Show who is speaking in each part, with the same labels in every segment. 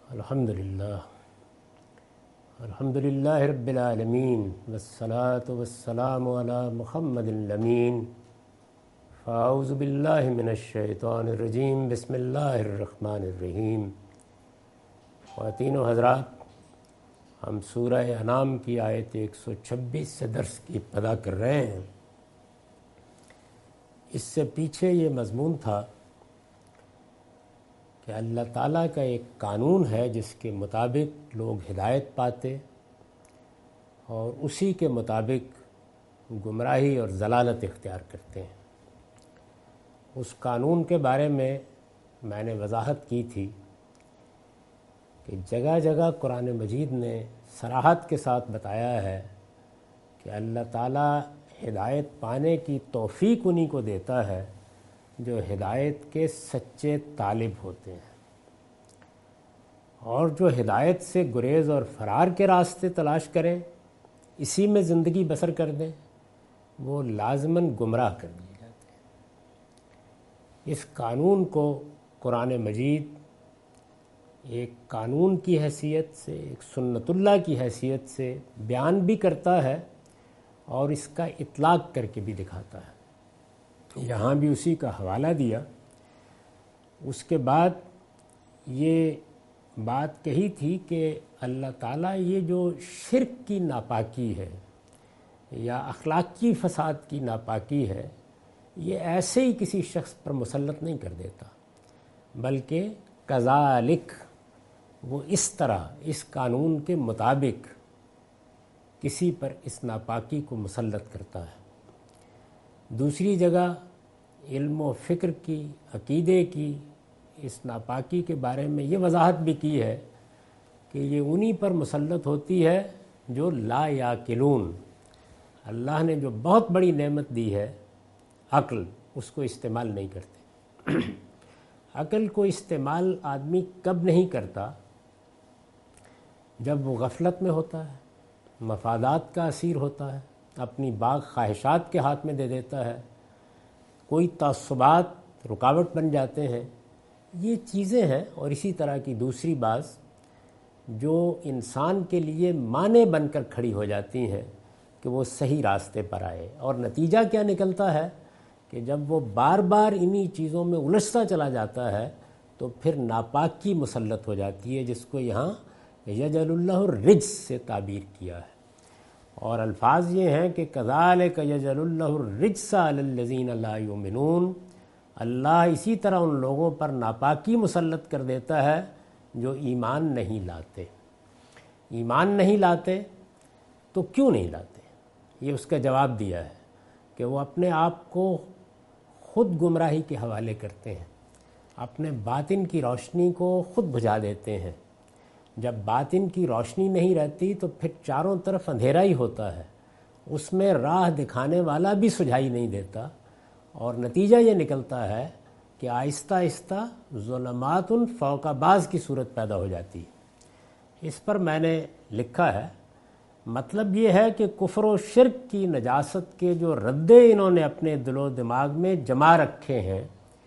Speaker 1: الحمدللہ رب العالمین والصلاة والسلام علی محمد الامین فاعوذ باللہ من الشیطان الرجیم بسم اللہ الرحمن الرحیم۔ خواتین و حضرات، ہم سورہ انعام کی آیت 126 سے درس کی ابتدا کر رہے ہیں۔ اس سے پیچھے یہ مضمون تھا کہ اللہ تعالیٰ کا ایک قانون ہے جس کے مطابق لوگ ہدایت پاتے اور اسی کے مطابق گمراہی اور ضلالت اختیار کرتے ہیں۔ اس قانون کے بارے میں نے وضاحت کی تھی کہ جگہ جگہ قرآن مجید نے صراحت کے ساتھ بتایا ہے کہ اللہ تعالیٰ ہدایت پانے کی توفیق انہی کو دیتا ہے جو ہدایت کے سچے طالب ہوتے ہیں، اور جو ہدایت سے گریز اور فرار کے راستے تلاش کریں، اسی میں زندگی بسر کر دیں، وہ لازماً گمراہ کر دیے جاتے ہیں۔ اس قانون کو قرآن مجید ایک قانون کی حیثیت سے، ایک سنت اللہ کی حیثیت سے بیان بھی کرتا ہے اور اس کا اطلاق کر کے بھی دکھاتا ہے۔ یہاں بھی اسی کا حوالہ دیا۔ اس کے بعد یہ بات کہی تھی کہ اللہ تعالیٰ یہ جو شرک کی ناپاکی ہے یا اخلاقی فساد کی ناپاکی ہے، یہ ایسے ہی کسی شخص پر مسلط نہیں کر دیتا، بلکہ کذالک، وہ اس طرح اس قانون کے مطابق کسی پر اس ناپاکی کو مسلط کرتا ہے۔ دوسری جگہ علم و فکر کی، عقیدے کی اس ناپاکی کے بارے میں یہ وضاحت بھی کی ہے کہ یہ انہی پر مسلط ہوتی ہے جو لا یعقلون، اللہ نے جو بہت بڑی نعمت دی ہے عقل، اس کو استعمال نہیں کرتے۔ عقل کو استعمال آدمی کب نہیں کرتا؟ جب وہ غفلت میں ہوتا ہے، مفادات کا اسیر ہوتا ہے، اپنی باغ خواہشات کے ہاتھ میں دے دیتا ہے، کوئی تعصبات رکاوٹ بن جاتے ہیں، یہ چیزیں ہیں۔ اور اسی طرح کی دوسری بعض جو انسان کے لیے مانع بن کر کھڑی ہو جاتی ہیں کہ وہ صحیح راستے پر آئے، اور نتیجہ کیا نکلتا ہے کہ جب وہ بار بار انہی چیزوں میں الجھتا چلا جاتا ہے تو پھر ناپاکی مسلط ہو جاتی ہے، جس کو یہاں یجعل اللہ الرجس سے تعبیر کیا ہے۔ اور الفاظ یہ ہیں کہ کذالک یجعل اللہ الرجس علی الذین لا یؤمنون، اللہ اسی طرح ان لوگوں پر ناپاکی مسلط کر دیتا ہے جو ایمان نہیں لاتے۔ ایمان نہیں لاتے تو کیوں نہیں لاتے؟ یہ اس کا جواب دیا ہے کہ وہ اپنے آپ کو خود گمراہی کے حوالے کرتے ہیں، اپنے باطن کی روشنی کو خود بجھا دیتے ہیں۔ جب باطن کی روشنی نہیں رہتی تو پھر چاروں طرف اندھیرا ہی ہوتا ہے، اس میں راہ دکھانے والا بھی سجھائی نہیں دیتا، اور نتیجہ یہ نکلتا ہے کہ آہستہ آہستہ ظلمات فوق بعض کی صورت پیدا ہو جاتی ہے۔ اس پر میں نے لکھا ہے، مطلب یہ ہے کہ کفر و شرک کی نجاست کے جو ردے انہوں نے اپنے دل و دماغ میں جما رکھے ہیں،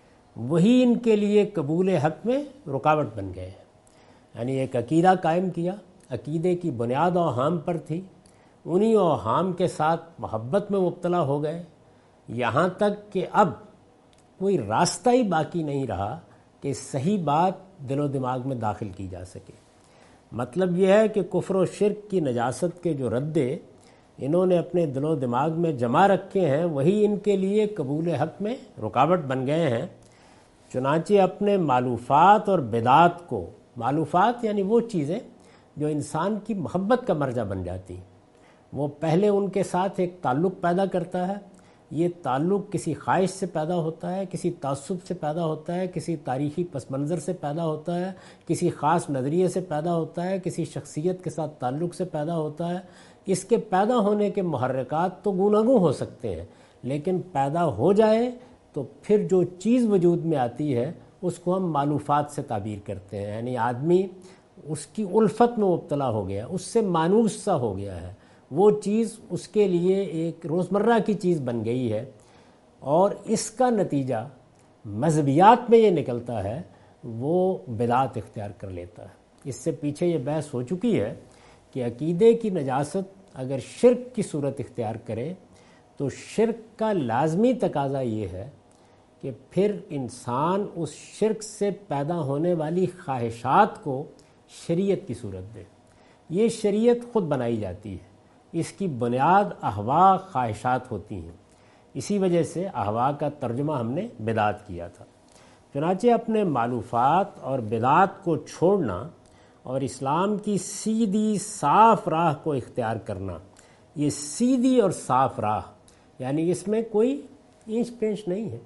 Speaker 1: وہی ان کے لیے قبول حق میں رکاوٹ بن گئے ہیں۔ یعنی ایک عقیدہ قائم کیا، عقیدے کی بنیاد اوہام پر تھی، انہی اوہام کے ساتھ محبت میں مبتلا ہو گئے، یہاں تک کہ اب کوئی راستہ ہی باقی نہیں رہا کہ صحیح بات دل و دماغ میں داخل کی جا سکے۔ مطلب یہ ہے کہ کفر و شرک کی نجاست کے جو ردے انہوں نے اپنے دل و دماغ میں جما رکھے ہیں، وہی ان کے لیے قبول حق میں رکاوٹ بن گئے ہیں۔ چنانچہ اپنے معلوفات اور بدعات کو، معلوفات یعنی وہ چیزیں جو انسان کی محبت کا مرجع بن جاتی ہیں، وہ پہلے ان کے ساتھ ایک تعلق پیدا کرتا ہے۔ یہ تعلق کسی خواہش سے پیدا ہوتا ہے، کسی تعصب سے پیدا ہوتا ہے، کسی تاریخی پس منظر سے پیدا ہوتا ہے، کسی خاص نظریے سے پیدا ہوتا ہے، کسی شخصیت کے ساتھ تعلق سے پیدا ہوتا ہے۔ اس کے پیدا ہونے کے محرکات تو گوناگوں ہو سکتے ہیں، لیکن پیدا ہو جائے تو پھر جو چیز وجود میں آتی ہے اس کو ہم معلوفات سے تعبیر کرتے ہیں۔ یعنی آدمی اس کی الفت میں مبتلا ہو گیا، اس سے مانوس سا ہو گیا ہے، وہ چیز اس کے لیے ایک روزمرہ کی چیز بن گئی ہے، اور اس کا نتیجہ مذہبیات میں یہ نکلتا ہے، وہ بدعت اختیار کر لیتا ہے۔ اس سے پیچھے یہ بحث ہو چکی ہے کہ عقیدے کی نجاست اگر شرک کی صورت اختیار کرے تو شرک کا لازمی تقاضا یہ ہے کہ پھر انسان اس شرک سے پیدا ہونے والی خواہشات کو شریعت کی صورت دے۔ یہ شریعت خود بنائی جاتی ہے، اس کی بنیاد احوا خواہشات ہوتی ہیں، اسی وجہ سے احوا کا ترجمہ ہم نے بدعت کیا تھا۔ چنانچہ اپنے مالوفات اور بدعت کو چھوڑنا اور اسلام کی سیدھی صاف راہ کو اختیار کرنا، یہ سیدھی اور صاف راہ یعنی اس میں کوئی اینچ پینچ نہیں ہے،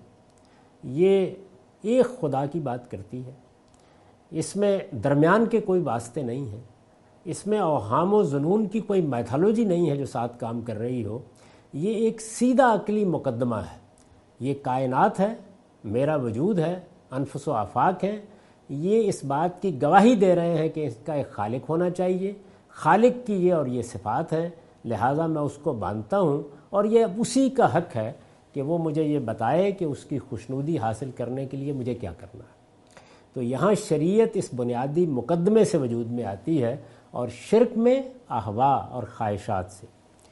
Speaker 1: یہ ایک خدا کی بات کرتی ہے، اس میں درمیان کے کوئی واسطے نہیں ہیں، اس میں اوہام و ظنون کی کوئی میتھالوجی نہیں ہے جو ساتھ کام کر رہی ہو، یہ ایک سیدھا عقلی مقدمہ ہے۔ یہ کائنات ہے، میرا وجود ہے، انفس و آفاق ہے، یہ اس بات کی گواہی دے رہے ہیں کہ اس کا ایک خالق ہونا چاہیے، خالق کی یہ اور یہ صفات ہیں، لہٰذا میں اس کو مانتا ہوں اور یہ اسی کا حق ہے کہ وہ مجھے یہ بتائے کہ اس کی خوشنودی حاصل کرنے کے لیے مجھے کیا کرنا ہے۔ تو یہاں شریعت اس بنیادی مقدمے سے وجود میں آتی ہے اور شرک میں احوا اور خواہشات سے،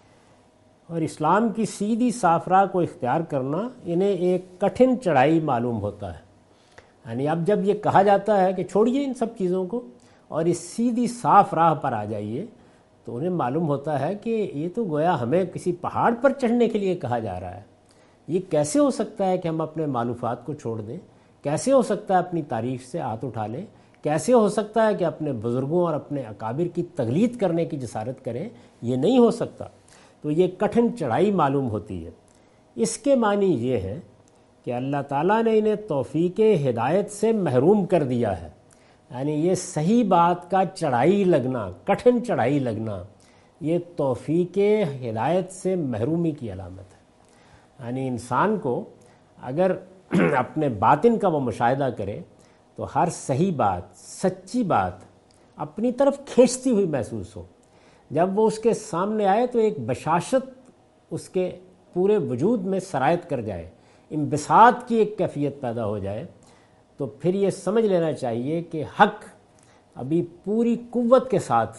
Speaker 1: اور اسلام کی سیدھی صاف راہ کو اختیار کرنا انہیں ایک کٹھن چڑھائی معلوم ہوتا ہے۔ یعنی اب جب یہ کہا جاتا ہے کہ چھوڑیے ان سب چیزوں کو اور اس سیدھی صاف راہ پر آ جائیے، تو انہیں معلوم ہوتا ہے کہ یہ تو گویا ہمیں کسی پہاڑ پر چڑھنے کے لیے کہا جا رہا ہے۔ یہ کیسے ہو سکتا ہے کہ ہم اپنے مالوفات کو چھوڑ دیں؟ کیسے ہو سکتا ہے اپنی تاریخ سے ہاتھ اٹھا لیں؟ کیسے ہو سکتا ہے کہ اپنے بزرگوں اور اپنے اکابر کی تقلید کرنے کی جسارت کریں؟ یہ نہیں ہو سکتا۔ تو یہ کٹھن چڑھائی معلوم ہوتی ہے۔ اس کے معنی یہ ہے کہ اللہ تعالیٰ نے انہیں توفیق ہدایت سے محروم کر دیا ہے، یعنی یہ صحیح بات کا چڑھائی لگنا، کٹھن چڑھائی لگنا، یہ توفیق ہدایت سے محرومی کی علامت ہے۔ یعنی انسان کو اگر اپنے باطن کا وہ مشاہدہ کرے تو ہر صحیح بات، سچی بات اپنی طرف کھینچتی ہوئی محسوس ہو، جب وہ اس کے سامنے آئے تو ایک بشاشت اس کے پورے وجود میں سرایت کر جائے، انبساط کی ایک کیفیت پیدا ہو جائے، تو پھر یہ سمجھ لینا چاہیے کہ حق ابھی پوری قوت کے ساتھ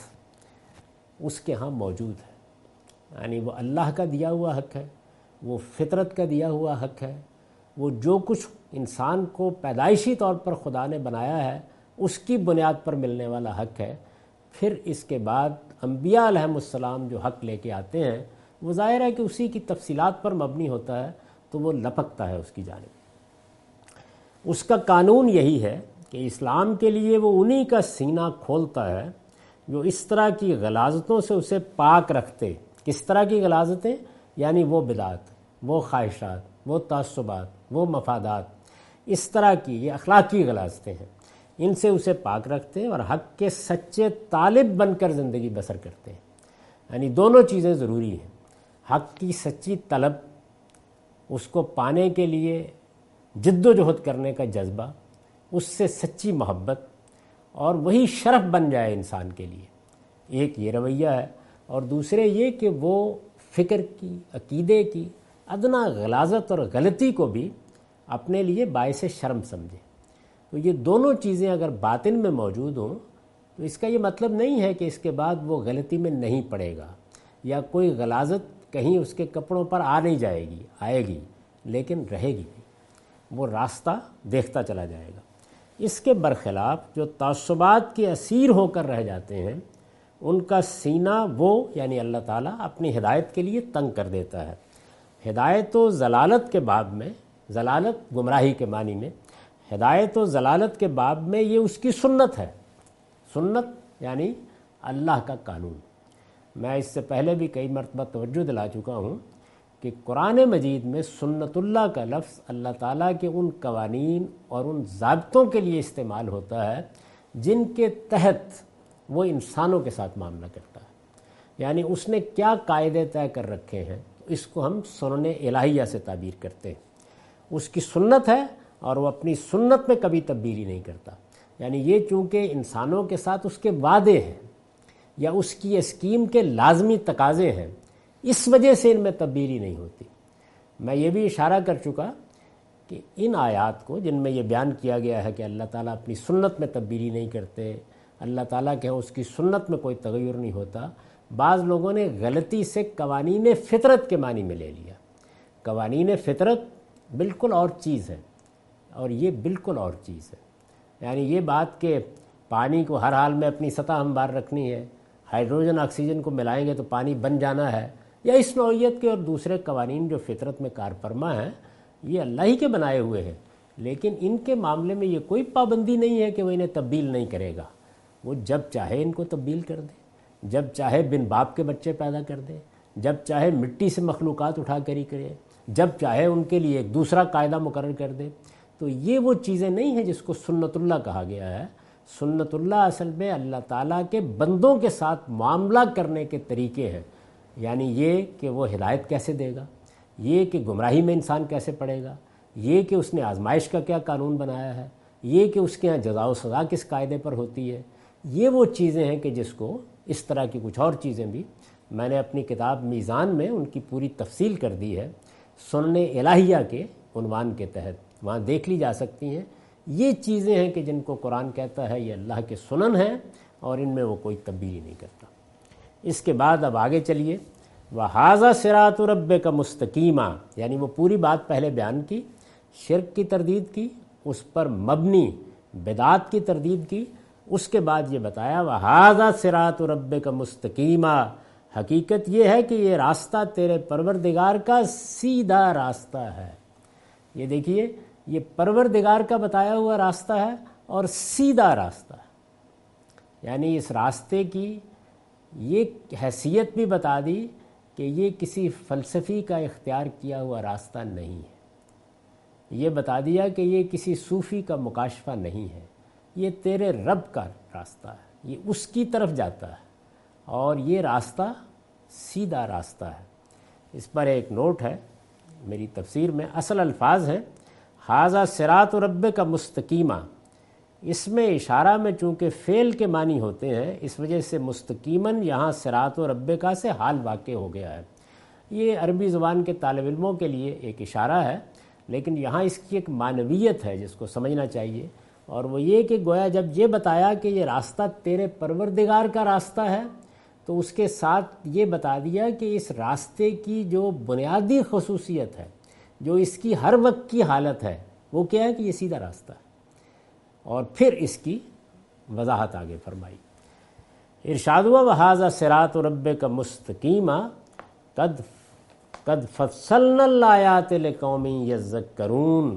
Speaker 1: اس کے ہاں موجود ہے۔ یعنی وہ اللہ کا دیا ہوا حق ہے، وہ فطرت کا دیا ہوا حق ہے، وہ جو کچھ انسان کو پیدائشی طور پر خدا نے بنایا ہے اس کی بنیاد پر ملنے والا حق ہے۔ پھر اس کے بعد انبیاء علیہم السلام جو حق لے کے آتے ہیں وہ ظاہر ہے کہ اسی کی تفصیلات پر مبنی ہوتا ہے، تو وہ لپکتا ہے اس کی جانب۔ اس کا قانون یہی ہے کہ اسلام کے لیے وہ انہی کا سینہ کھولتا ہے جو اس طرح کی غلاظتوں سے اسے پاک رکھتے۔ کس طرح کی غلاظتیں؟ یعنی وہ بدعت، وہ خواہشات، وہ تعصبات، وہ مفادات، اس طرح کی یہ اخلاقی غلاظتیں ہیں، ان سے اسے پاک رکھتے اور حق کے سچے طالب بن کر زندگی بسر کرتے ہیں۔ یعنی دونوں چیزیں ضروری ہیں، حق کی سچی طلب، اس کو پانے کے لیے جد و جہد کرنے کا جذبہ، اس سے سچی محبت، اور وہی شرف بن جائے انسان کے لیے۔ ایک یہ رویہ ہے، اور دوسرے یہ کہ وہ فکر کی، عقیدے کی ادنا غلاظت اور غلطی کو بھی اپنے لیے باعث شرم سمجھے۔ تو یہ دونوں چیزیں اگر باطن میں موجود ہوں تو اس کا یہ مطلب نہیں ہے کہ اس کے بعد وہ غلطی میں نہیں پڑے گا، یا کوئی غلاظت کہیں اس کے کپڑوں پر آ نہیں جائے گی، آئے گی لیکن رہے گی نہیں، وہ راستہ دیکھتا چلا جائے گا۔ اس کے برخلاف جو تعصبات کے اسیر ہو کر رہ جاتے ہیں ان کا سینہ وہ یعنی اللہ تعالیٰ اپنی ہدایت کے لیے تنگ کر دیتا ہے۔ ہدایت و ضلالت کے باب میں، ضلالت گمراہی کے معنی میں، ہدایت و ضلالت کے باب میں یہ اس کی سنت ہے۔ سنت یعنی اللہ کا قانون۔ میں اس سے پہلے بھی کئی مرتبہ توجہ دلا چکا ہوں کہ قرآن مجید میں سنت اللہ کا لفظ اللہ تعالیٰ کے ان قوانین اور ان ضابطوں کے لیے استعمال ہوتا ہے جن کے تحت وہ انسانوں کے ساتھ معاملہ کرتا ہے۔ یعنی اس نے کیا قاعدے طے کر رکھے ہیں، اس کو ہم سنن الہیہ سے تعبیر کرتے ہیں۔ اس کی سنت ہے اور وہ اپنی سنت میں کبھی تبدیلی نہیں کرتا۔ یعنی یہ چونکہ انسانوں کے ساتھ اس کے وعدے ہیں یا اس کی اسکیم کے لازمی تقاضے ہیں، اس وجہ سے ان میں تبدیلی نہیں ہوتی۔ میں یہ بھی اشارہ کر چکا کہ ان آیات کو جن میں یہ بیان کیا گیا ہے کہ اللہ تعالیٰ اپنی سنت میں تبدیلی نہیں کرتے، اللہ تعالیٰ کے اس کی سنت میں کوئی تغیر نہیں ہوتا۔ بعض لوگوں نے غلطی سے قوانین فطرت کے معنی میں لے لیا۔ قوانین فطرت بالکل اور چیز ہے اور یہ بالکل اور چیز ہے۔ یعنی یہ بات کہ پانی کو ہر حال میں اپنی سطح ہموار رکھنی ہے، ہائیڈروجن آکسیجن کو ملائیں گے تو پانی بن جانا ہے، یا اس نوعیت کے اور دوسرے قوانین جو فطرت میں کار فرما ہیں، یہ اللہ ہی کے بنائے ہوئے ہیں، لیکن ان کے معاملے میں یہ کوئی پابندی نہیں ہے کہ وہ انہیں تبدیل نہیں کرے گا۔ وہ جب چاہے ان کو تبدیل کر دے، جب چاہے بن باپ کے بچے پیدا کر دے، جب چاہے مٹی سے مخلوقات اٹھا کر ہی کرے، جب چاہے ان کے لیے ایک دوسرا قاعدہ مقرر کر دے۔ تو یہ وہ چیزیں نہیں ہیں جس کو سنت اللہ کہا گیا ہے۔ سنت اللہ اصل میں اللہ تعالیٰ کے بندوں کے ساتھ معاملہ کرنے کے طریقے ہیں، یعنی یہ کہ وہ ہدایت کیسے دے گا، یہ کہ گمراہی میں انسان کیسے پڑے گا، یہ کہ اس نے آزمائش کا کیا قانون بنایا ہے، یہ کہ اس کے ہاں جزا و سزا کس قاعدے پر ہوتی ہے۔ یہ وہ چیزیں ہیں کہ جس کو اس طرح کی کچھ اور چیزیں بھی میں نے اپنی کتاب میزان میں ان کی پوری تفصیل کر دی ہے، سنن الہیہ کے عنوان کے تحت، وہاں دیکھ لی جا سکتی ہیں۔ یہ چیزیں ہیں کہ جن کو قرآن کہتا ہے یہ اللہ کے سنن ہیں اور ان میں وہ کوئی تبدیلی نہیں کرتا۔ اس کے بعد اب آگے چلیے، وَهَذَا صِرَاطُ رَبِّكَ مُسْتَقِيمًا، یعنی وہ پوری بات پہلے بیان کی، شرک کی تردید کی، اس پر مبنی بدعات کی تردید کی، اس کے بعد یہ بتایا وَهَذَا صِرَاطُ رَبِّكَ مُسْتَقِيمًا، حقیقت یہ ہے کہ یہ راستہ تیرے پروردگار کا سیدھا راستہ ہے۔ یہ دیکھیے، یہ پروردگار کا بتایا ہوا راستہ ہے اور سیدھا راستہ ہے، یعنی اس راستے کی یہ حیثیت بھی بتا دی کہ یہ کسی فلسفی کا اختیار کیا ہوا راستہ نہیں ہے۔ یہ بتا دیا کہ یہ کسی صوفی کا مکاشفہ نہیں ہے، یہ تیرے رب کا راستہ ہے، یہ اس کی طرف جاتا ہے اور یہ راستہ سیدھا راستہ ہے۔ اس پر ایک نوٹ ہے میری تفسیر میں، اصل الفاظ ہیں ھذا صراط ربک مستقیما، اس میں اشارہ میں چونکہ فعل کے معنی ہوتے ہیں، اس وجہ سے مستقیماً یہاں صراط ربک سے حال واقع ہو گیا ہے۔ یہ عربی زبان کے طالب علموں کے لیے ایک اشارہ ہے، لیکن یہاں اس کی ایک معنویت ہے جس کو سمجھنا چاہیے، اور وہ یہ کہ گویا جب یہ بتایا کہ یہ راستہ تیرے پروردگار کا راستہ ہے، تو اس کے ساتھ یہ بتا دیا کہ اس راستے کی جو بنیادی خصوصیت ہے، جو اس کی ہر وقت کی حالت ہے، وہ کیا ہے کہ یہ سیدھا راستہ ہے، اور پھر اس کی وضاحت آگے فرمائی۔ ارشاد ہوا وَھَذَا صِرَاطُ رَبِّكَ مُسْتَقِيمًا قَدْ فَصَّلْنَا الْآيَاتِ لِقَوْمٍ يَذَّكَّرُونَ،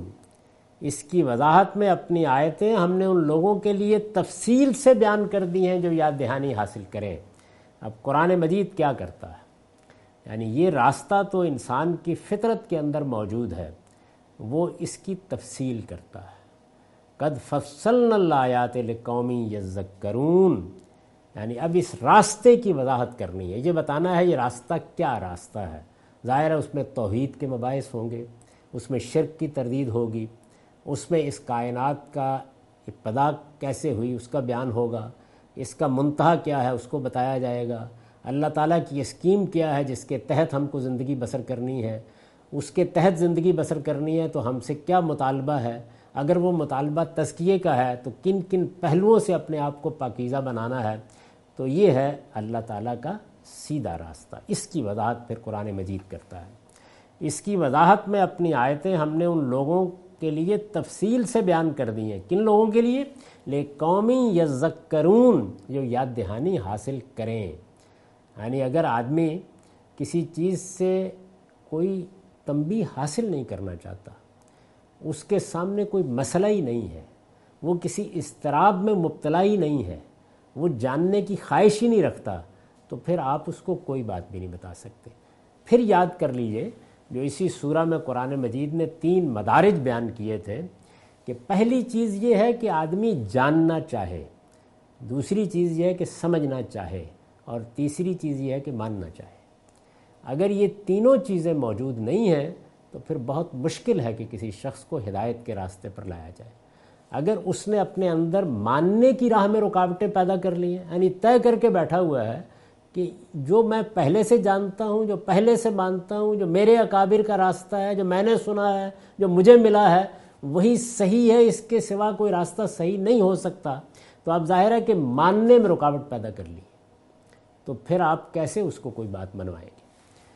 Speaker 1: اس کی وضاحت میں اپنی آیتیں ہم نے ان لوگوں کے لیے تفصیل سے بیان کر دی ہیں جو یاد دہانی حاصل کریں۔ اب قرآن مجید کیا کرتا ہے، یعنی یہ راستہ تو انسان کی فطرت کے اندر موجود ہے، وہ اس کی تفصیل کرتا ہے۔ قد فصلنا الآیات لقوم یذکرون، یعنی اب اس راستے کی وضاحت کرنی ہے، یہ بتانا ہے یہ راستہ کیا راستہ ہے۔ ظاہر ہے اس میں توحید کے مباحث ہوں گے، اس میں شرک کی تردید ہوگی، اس میں اس کائنات کا ابتدا کیسے ہوئی اس کا بیان ہوگا، اس کا منتہا کیا ہے اس کو بتایا جائے گا، اللہ تعالیٰ کی اسکیم کیا ہے جس کے تحت ہم کو زندگی بسر کرنی ہے، اس کے تحت زندگی بسر کرنی ہے تو ہم سے کیا مطالبہ ہے، اگر وہ مطالبہ تزکیے کا ہے تو کن کن پہلوؤں سے اپنے آپ کو پاکیزہ بنانا ہے۔ تو یہ ہے اللہ تعالیٰ کا سیدھا راستہ، اس کی وضاحت پھر قرآن مجید کرتا ہے۔ اس کی وضاحت میں اپنی آیتیں ہم نے ان لوگوں کے لیے تفصیل سے بیان کر دی ہیں۔ کن لوگوں کے لیے؟ لِقَوْمٍ یذکرون، جو یاد دہانی حاصل کریں۔ یعنی اگر آدمی کسی چیز سے کوئی تنبیہ حاصل نہیں کرنا چاہتا، اس کے سامنے کوئی مسئلہ ہی نہیں ہے، وہ کسی اضطراب میں مبتلا ہی نہیں ہے، وہ جاننے کی خواہش ہی نہیں رکھتا، تو پھر آپ اس کو کوئی بات بھی نہیں بتا سکتے۔ پھر یاد کر لیجئے جو اسی سورہ میں قرآن مجید نے 3 مدارج بیان کیے تھے، کہ پہلی چیز یہ ہے کہ آدمی جاننا چاہے، دوسری چیز یہ ہے کہ سمجھنا چاہے، اور تیسری چیز یہ ہے کہ ماننا چاہے۔ اگر یہ تینوں چیزیں موجود نہیں ہیں تو پھر بہت مشکل ہے کہ کسی شخص کو ہدایت کے راستے پر لایا جائے۔ اگر اس نے اپنے اندر ماننے کی راہ میں رکاوٹیں پیدا کر لی ہیں، یعنی طے کر کے بیٹھا ہوا ہے کہ جو میں پہلے سے جانتا ہوں، جو پہلے سے مانتا ہوں، جو میرے اکابر کا راستہ ہے، جو میں نے سنا ہے، جو مجھے ملا ہے، وہی صحیح ہے، اس کے سوا کوئی راستہ صحیح نہیں ہو سکتا، تو اب ظاہر ہے کہ ماننے میں رکاوٹ پیدا کر لی، تو پھر آپ کیسے اس کو کوئی بات منوائیں گے؟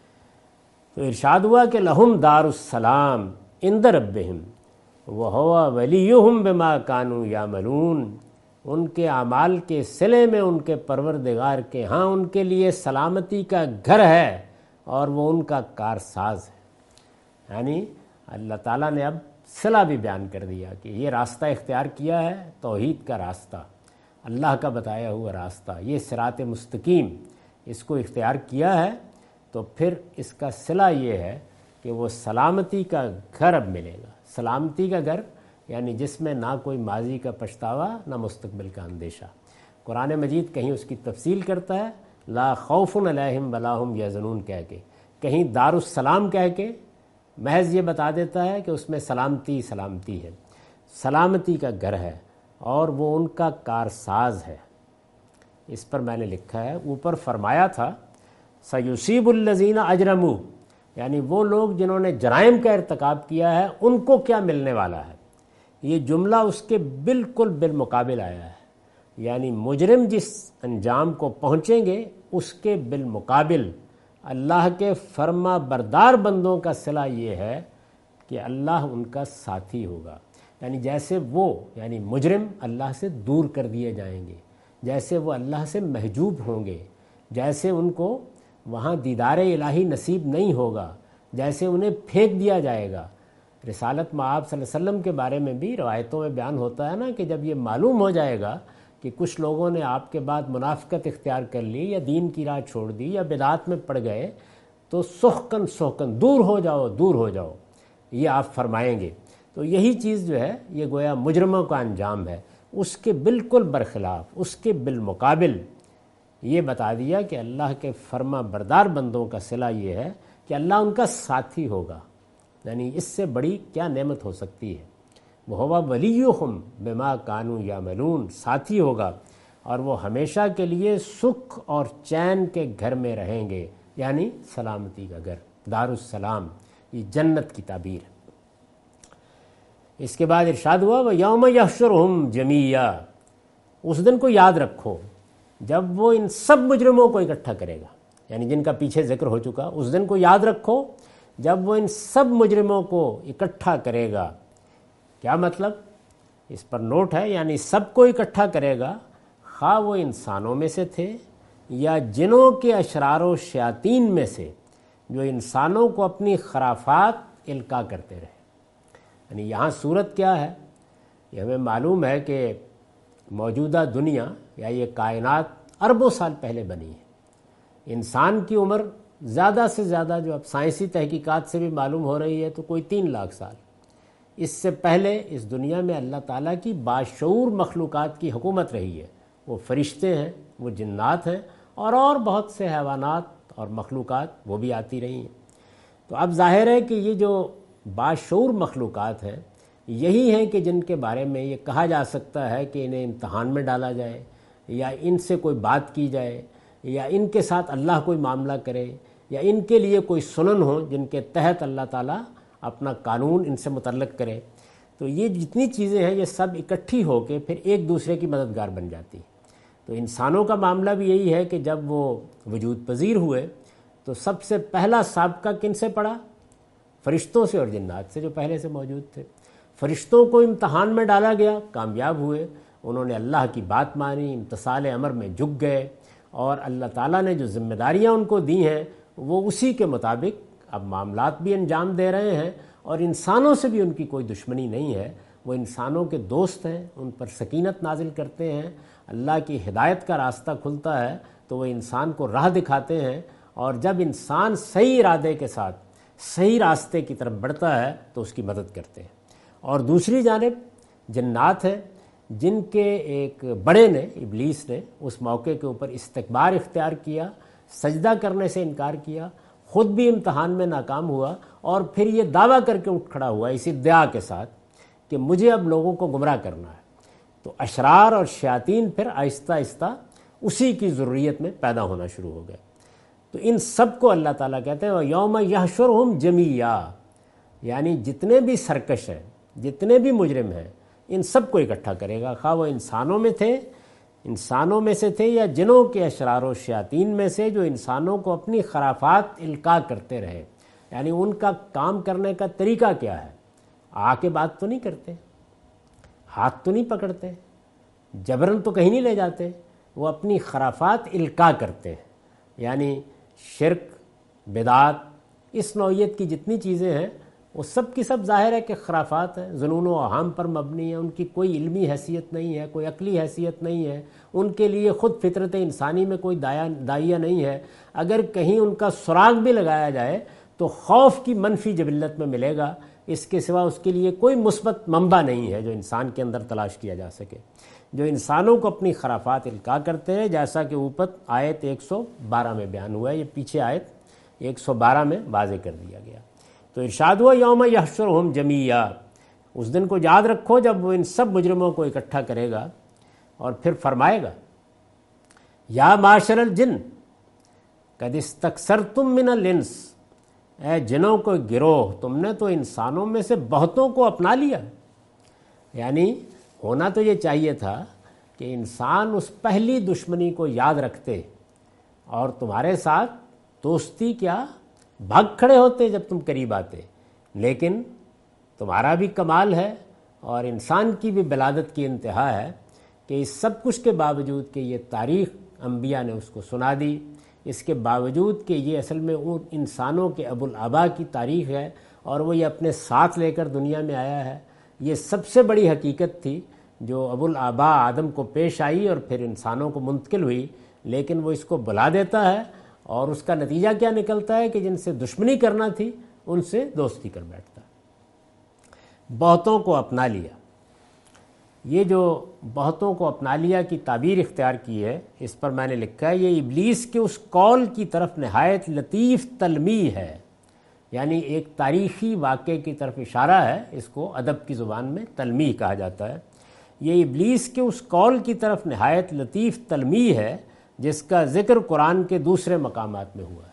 Speaker 1: تو ارشاد ہوا کہ لہم دار السلام عند ربہم وہو ولیہم بما کانوا یعملون، ان کے اعمال کے صلے میں ان کے پروردگار کے ہاں ان کے لیے سلامتی کا گھر ہے اور وہ ان کا کارساز ہے۔ یعنی اللہ تعالیٰ نے اب صلہ بھی بیان کر دیا کہ یہ راستہ اختیار کیا ہے، توحید کا راستہ، اللہ کا بتایا ہوا راستہ، یہ صراط مستقیم، اس کو اختیار کیا ہے، تو پھر اس کا صلہ یہ ہے کہ وہ سلامتی کا گھر اب ملے گا۔ سلامتی کا گھر یعنی جس میں نہ کوئی ماضی کا پچھتاوا نہ مستقبل کا اندیشہ۔ قرآن مجید کہیں اس کی تفصیل کرتا ہے لا خوف علیہم ولا ہم یحزنون کہہ کے، کہیں دار السلام کہہ کے محض یہ بتا دیتا ہے کہ اس میں سلامتی سلامتی ہے، سلامتی کا گھر ہے اور وہ ان کا کارساز ہے۔ اس پر میں نے لکھا ہے، اوپر فرمایا تھا سیصیب الذین اجرموا، یعنی وہ لوگ جنہوں نے جرائم کا ارتکاب کیا ہے ان کو کیا ملنے والا ہے۔ یہ جملہ اس کے بالکل بالمقابل آیا ہے، یعنی مجرم جس انجام کو پہنچیں گے اس کے بالمقابل اللہ کے فرما بردار بندوں کا صلہ یہ ہے کہ اللہ ان کا ساتھی ہوگا۔ یعنی جیسے وہ یعنی مجرم اللہ سے دور کر دیے جائیں گے، جیسے وہ اللہ سے محجوب ہوں گے، جیسے ان کو وہاں دیدار الہی نصیب نہیں ہوگا، جیسے انہیں پھینک دیا جائے گا۔ رسالت مآب صلی اللہ علیہ وسلم کے بارے میں بھی روایتوں میں بیان ہوتا ہے نا کہ جب یہ معلوم ہو جائے گا کہ کچھ لوگوں نے آپ کے بعد منافقت اختیار کر لی یا دین کی راہ چھوڑ دی یا بدعات میں پڑ گئے تو سحقن سحقن دور ہو جاؤ دور ہو جاؤ، یہ آپ فرمائیں گے۔ تو یہی چیز جو ہے یہ گویا مجرموں کا انجام ہے، اس کے بالکل برخلاف، اس کے بالمقابل یہ بتا دیا کہ اللہ کے فرما بردار بندوں کا صلہ یہ ہے کہ اللہ ان کا ساتھی ہوگا۔ یعنی اس سے بڑی کیا نعمت ہو سکتی ہے؟ وَهُوَ وَلِيُّهُمْ بِمَا كَانُوا يَعْمَلُونَ، ساتھی ہوگا اور وہ ہمیشہ کے لیے سکھ اور چین کے گھر میں رہیں گے، یعنی سلامتی کا گھر، دار السلام، یہ جنت کی تعبیر ہے۔ اس کے بعد ارشاد ہوا وَيَوْمَ يَحْشُرُهُمْ جَمِيعًا، اس دن کو یاد رکھو جب وہ ان سب مجرموں کو اکٹھا کرے گا، یعنی جن کا پیچھے ذکر ہو چکا، اس دن کو یاد رکھو جب وہ ان سب مجرموں کو اکٹھا کرے گا۔ کیا مطلب؟ اس پر نوٹ ہے، یعنی سب کو اکٹھا کرے گا، خواہ وہ انسانوں میں سے تھے یا جنوں کے اشرار و شیاطین میں سے جو انسانوں کو اپنی خرافات القاء کرتے رہے۔ یعنی یہاں صورت کیا ہے؟ یہ ہمیں معلوم ہے کہ موجودہ دنیا یا یہ کائنات اربوں سال پہلے بنی ہے۔ انسان کی عمر زیادہ سے زیادہ جو اب سائنسی تحقیقات سے بھی معلوم ہو رہی ہے تو کوئی 3 لاکھ سال۔ اس سے پہلے اس دنیا میں اللہ تعالیٰ کی باشعور مخلوقات کی حکومت رہی ہے، وہ فرشتے ہیں، وہ جنات ہیں اور بہت سے حیوانات اور مخلوقات وہ بھی آتی رہی ہیں۔ تو اب ظاہر ہے کہ یہ جو باشعور مخلوقات ہیں یہی ہیں کہ جن کے بارے میں یہ کہا جا سکتا ہے کہ انہیں امتحان میں ڈالا جائے یا ان سے کوئی بات کی جائے یا ان کے ساتھ اللہ کوئی معاملہ کرے یا ان کے لیے کوئی سنن ہو جن کے تحت اللہ تعالیٰ اپنا قانون ان سے متعلق کرے۔ تو یہ جتنی چیزیں ہیں یہ سب اکٹھی ہو کے پھر ایک دوسرے کی مددگار بن جاتی ہیں۔ تو انسانوں کا معاملہ بھی یہی ہے کہ جب وہ وجود پذیر ہوئے تو سب سے پہلا سابقہ کن سے پڑا؟ فرشتوں سے اور جنات سے جو پہلے سے موجود تھے۔ فرشتوں کو امتحان میں ڈالا گیا، کامیاب ہوئے، انہوں نے اللہ کی بات مانی، امتثال امر میں جھک گئے اور اللہ تعالیٰ نے جو ذمہ داریاں ان کو دی ہیں وہ اسی کے مطابق اب معاملات بھی انجام دے رہے ہیں، اور انسانوں سے بھی ان کی کوئی دشمنی نہیں ہے، وہ انسانوں کے دوست ہیں، ان پر سکینت نازل کرتے ہیں، اللہ کی ہدایت کا راستہ کھلتا ہے تو وہ انسان کو راہ دکھاتے ہیں، اور جب انسان صحیح ارادے کے ساتھ صحیح راستے کی طرف بڑھتا ہے تو اس کی مدد کرتے ہیں۔ اور دوسری جانب جنات ہیں جن کے ایک بڑے نے، ابلیس نے، اس موقع کے اوپر استکبار اختیار کیا، سجدہ کرنے سے انکار کیا، خود بھی امتحان میں ناکام ہوا اور پھر یہ دعویٰ کر کے اٹھ کھڑا ہوا اس ادعا کے ساتھ کہ مجھے اب لوگوں کو گمراہ کرنا ہے۔ تو اشرار اور شیاطین پھر آہستہ آہستہ اسی کی ضروریت میں پیدا ہونا شروع ہو گئے۔ تو ان سب کو اللہ تعالیٰ کہتے ہیں یوم یحشرہم جمیعا، یعنی جتنے بھی سرکش ہیں، جتنے بھی مجرم ہیں، ان سب کو اکٹھا کرے گا، خواہ وہ انسانوں میں تھے انسانوں میں سے تھے یا جنوں کے اشرار و شیاطین میں سے جو انسانوں کو اپنی خرافات القاء کرتے رہے. یعنی ان کا کام کرنے کا طریقہ کیا ہے؟ آ کے بات تو نہیں کرتے، ہاتھ تو نہیں پکڑتے، جبرن تو کہیں نہیں لے جاتے، وہ اپنی خرافات القاء کرتے ہیں. یعنی شرک، بدعات، اس نوعیت کی جتنی چیزیں ہیں وہ سب کی سب ظاہر ہے کہ خرافات ہیں، ظنون و اوہام پر مبنی ہیں. ان کی کوئی علمی حیثیت نہیں ہے، کوئی عقلی حیثیت نہیں ہے، ان کے لیے خود فطرت انسانی میں کوئی داعیہ نہیں ہے. اگر کہیں ان کا سراغ بھی لگایا جائے تو خوف کی منفی جبلت میں ملے گا، اس کے سوا اس کے لیے کوئی مثبت منبع نہیں ہے جو انسان کے اندر تلاش کیا جا سکے. جو انسانوں کو اپنی خرافات القاء کرتے ہیں، جیسا کہ اوپر آیت 112 میں بیان ہوا ہے، یہ پیچھے آیت 112 میں واضح کر دیا گیا. تو ارشاد ہوا یوم یحشرہم جمیعا، اس دن کو یاد رکھو جب وہ ان سب مجرموں کو اکٹھا کرے گا اور پھر فرمائے گا یا معاشر الجن قد استکثرتم من الانس، اے جنوں کو گروہ، تم نے تو انسانوں میں سے بہتوں کو اپنا لیا. یعنی ہونا تو یہ چاہیے تھا کہ انسان اس پہلی دشمنی کو یاد رکھتے اور تمہارے ساتھ دوستی کیا بھاگ کھڑے ہوتے جب تم قریب آتے. لیکن تمہارا بھی کمال ہے اور انسان کی بھی بلادت کی انتہا ہے کہ اس سب کچھ کے باوجود کہ یہ تاریخ انبیاء نے اس کو سنا دی، اس کے باوجود کہ یہ اصل میں ان انسانوں کے ابو الآبا کی تاریخ ہے اور وہ یہ اپنے ساتھ لے کر دنیا میں آیا ہے. یہ سب سے بڑی حقیقت تھی جو ابو الآبا آدم کو پیش آئی اور پھر انسانوں کو منتقل ہوئی، لیکن وہ اس کو بلا دیتا ہے اور اس کا نتیجہ کیا نکلتا ہے کہ جن سے دشمنی کرنا تھی ان سے دوستی کر بیٹھتا ہے. بہتوں کو اپنا لیا، یہ جو بہتوں کو اپنا لیا کی تعبیر اختیار کی ہے، اس پر میں نے لکھا ہے یہ ابلیس کے اس قول کی طرف نہایت لطیف تلمیح ہے. یعنی ایک تاریخی واقعے کی طرف اشارہ ہے، اس کو ادب کی زبان میں تلمیح کہا جاتا ہے. یہ ابلیس کے اس قول کی طرف نہایت لطیف تلمیح ہے جس کا ذکر قرآن کے دوسرے مقامات میں ہوا ہے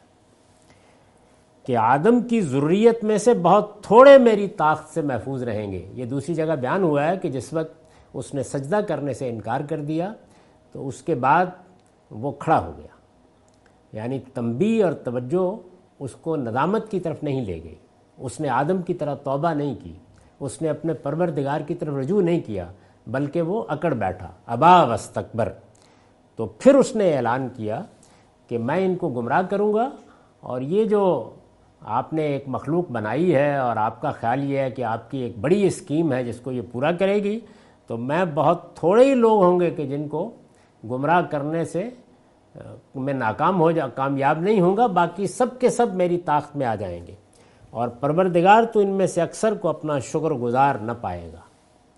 Speaker 1: کہ آدم کی ذریت میں سے بہت تھوڑے میری طاقت سے محفوظ رہیں گے. یہ دوسری جگہ بیان ہوا ہے کہ جس وقت اس نے سجدہ کرنے سے انکار کر دیا تو اس کے بعد وہ کھڑا ہو گیا. یعنی تنبیہ اور توجہ اس کو ندامت کی طرف نہیں لے گئی، اس نے آدم کی طرح توبہ نہیں کی، اس نے اپنے پروردگار کی طرف رجوع نہیں کیا، بلکہ وہ اکڑ بیٹھا، ابا واستکبر. تو پھر اس نے اعلان کیا کہ میں ان کو گمراہ کروں گا، اور یہ جو آپ نے ایک مخلوق بنائی ہے اور آپ کا خیال یہ ہے کہ آپ کی ایک بڑی اسکیم ہے جس کو یہ پورا کرے گی، تو میں بہت تھوڑے ہی لوگ ہوں گے کہ جن کو گمراہ کرنے سے میں کامیاب نہیں ہوں گا، باقی سب کے سب میری طاقت میں آ جائیں گے، اور پروردگار تو ان میں سے اکثر کو اپنا شکر گزار نہ پائے گا.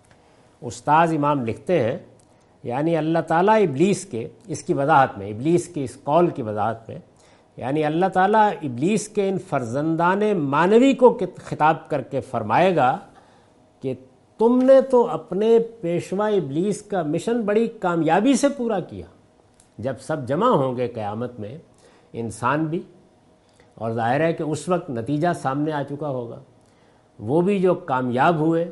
Speaker 1: استاذ امام لکھتے ہیں یعنی اللہ تعالیٰ ابلیس کے اس کی وضاحت میں، ابلیس کے اس قول کی وضاحت میں، یعنی اللہ تعالیٰ ابلیس کے ان فرزندان مانوی کو خطاب کر کے فرمائے گا کہ تم نے تو اپنے پیشوا ابلیس کا مشن بڑی کامیابی سے پورا کیا. جب سب جمع ہوں گے قیامت میں، انسان بھی، اور ظاہر ہے کہ اس وقت نتیجہ سامنے آ چکا ہوگا، وہ بھی جو کامیاب ہوئے،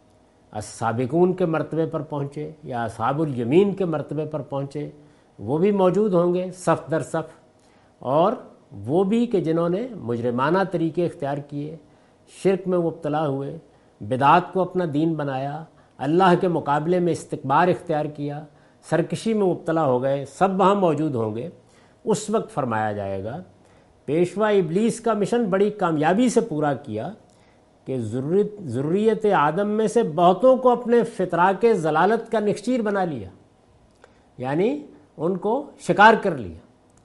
Speaker 1: السابقون کے مرتبے پر پہنچے یا اصحاب الیمین کے مرتبے پر پہنچے، وہ بھی موجود ہوں گے صف در صف، اور وہ بھی کہ جنہوں نے مجرمانہ طریقے اختیار کیے، شرک میں مبتلا ہوئے، بدعات کو اپنا دین بنایا، اللہ کے مقابلے میں استکبار اختیار کیا، سرکشی میں مبتلا ہو گئے، سب وہاں موجود ہوں گے. اس وقت فرمایا جائے گا پیشوا ابلیس کا مشن بڑی کامیابی سے پورا کیا کہ ذریت آدم میں سے بہتوں کو اپنے فتراک ضلالت کا نخچیر بنا لیا، یعنی ان کو شکار کر لیا.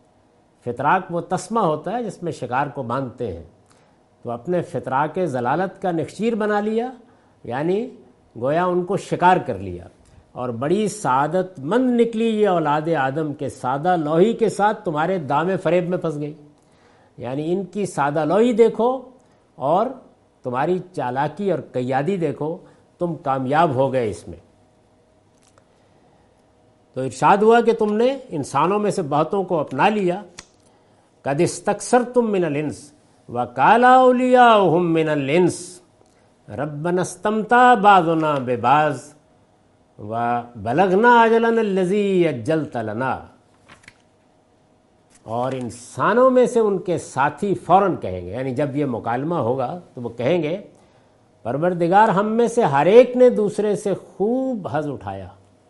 Speaker 1: فتراک وہ تسمہ ہوتا ہے جس میں شکار کو باندھتے ہیں، تو اپنے فتراک ضلالت کا نخچیر بنا لیا، یعنی گویا ان کو شکار کر لیا. اور بڑی سعادت مند نکلی یہ اولاد آدم کے سادہ لوہی کے ساتھ تمہارے دام فریب میں پھنس گئی. یعنی ان کی سادہ لوہی دیکھو اور تمہاری چالاکی اور قیادی دیکھو، تم کامیاب ہو گئے اس میں. تو ارشاد ہوا کہ تم نے انسانوں میں سے بہتوں کو اپنا لیا. قد استکثرتم من الانس وقال اولیاؤہم من الانس ربنا استمتع بعضنا ببعض وَبَلَغْنَا أَجَلَنَا الَّذِي أَجَّلْتَ لَنَا، اور انسانوں میں سے ان کے ساتھی فوراً کہیں گے، یعنی جب یہ مکالمہ ہوگا تو وہ کہیں گے پروردگار ہم میں سے ہر ایک نے دوسرے سے خوب حظ اٹھایا،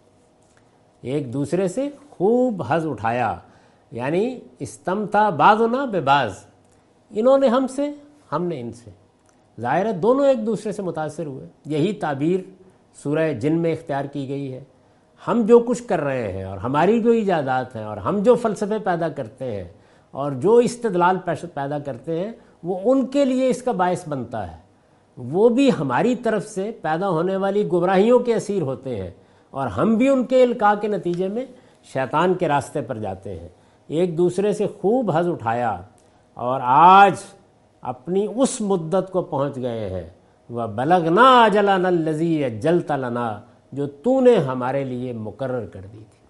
Speaker 1: ایک دوسرے سے خوب حظ اٹھایا، یعنی استمتع بعضنا ببعض، انہوں نے ہم سے، ہم نے ان سے، ظاہر ہے دونوں ایک دوسرے سے متاثر ہوئے۔ یہی تعبیر سورہ جن میں اختیار کی گئی ہے۔ ہم جو کچھ کر رہے ہیں اور ہماری جو ایجادات ہیں اور ہم جو فلسفے پیدا کرتے ہیں اور جو استدلال پیدا کرتے ہیں وہ ان کے لیے اس کا باعث بنتا ہے، وہ بھی ہماری طرف سے پیدا ہونے والی گمراہیوں کے اسیر ہوتے ہیں اور ہم بھی ان کے القاء کے نتیجے میں شیطان کے راستے پر جاتے ہیں۔ ایک دوسرے سے خوب حظ اٹھایا اور آج اپنی اس مدت کو پہنچ گئے ہیں، وَبَلَغْنَا أَجَلَنَا الَّذِي أَجَّلْتَ لَنَا، جو تو نے ہمارے لیے مقرر کر دی تھی۔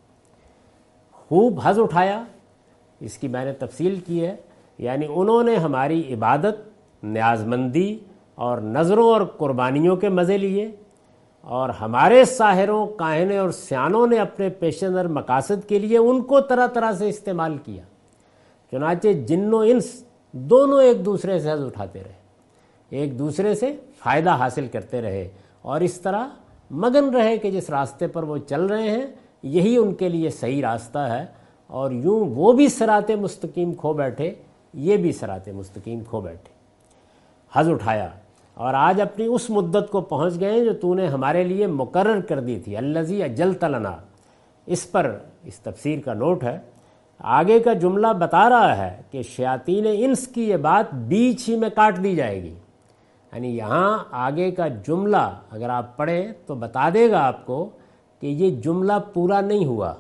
Speaker 1: خوب حظ اٹھایا، اس کی میں نے تفصیل کی ہے، یعنی انہوں نے ہماری عبادت، نیازمندی اور نظروں اور قربانیوں کے مزے لیے، اور ہمارے ساحروں، کاہنوں اور سیانوں نے اپنے پیش نظر مقاصد کے لیے ان کو طرح طرح سے استعمال کیا۔ چنانچہ جن و انس دونوں ایک دوسرے سے حظ اٹھاتے رہے، ایک دوسرے سے فائدہ حاصل کرتے رہے اور اس طرح مگن رہے کہ جس راستے پر وہ چل رہے ہیں یہی ان کے لیے صحیح راستہ ہے، اور یوں وہ بھی صراط مستقیم کھو بیٹھے، یہ بھی صراط مستقیم کھو بیٹھے۔ حظ اٹھایا اور آج اپنی اس مدت کو پہنچ گئے ہیں جو تو نے ہمارے لیے مقرر کر دی تھی، الذی اجلت لنا۔ اس پر اس تفسیر کا نوٹ ہے، آگے کا جملہ بتا رہا ہے کہ شیاطین انس کی یہ بات بیچ ہی میں کاٹ دی جائے گی، یعنی یہاں آگے کا جملہ اگر آپ پڑھیں تو بتا دے گا آپ کو کہ یہ جملہ پورا نہیں ہوا،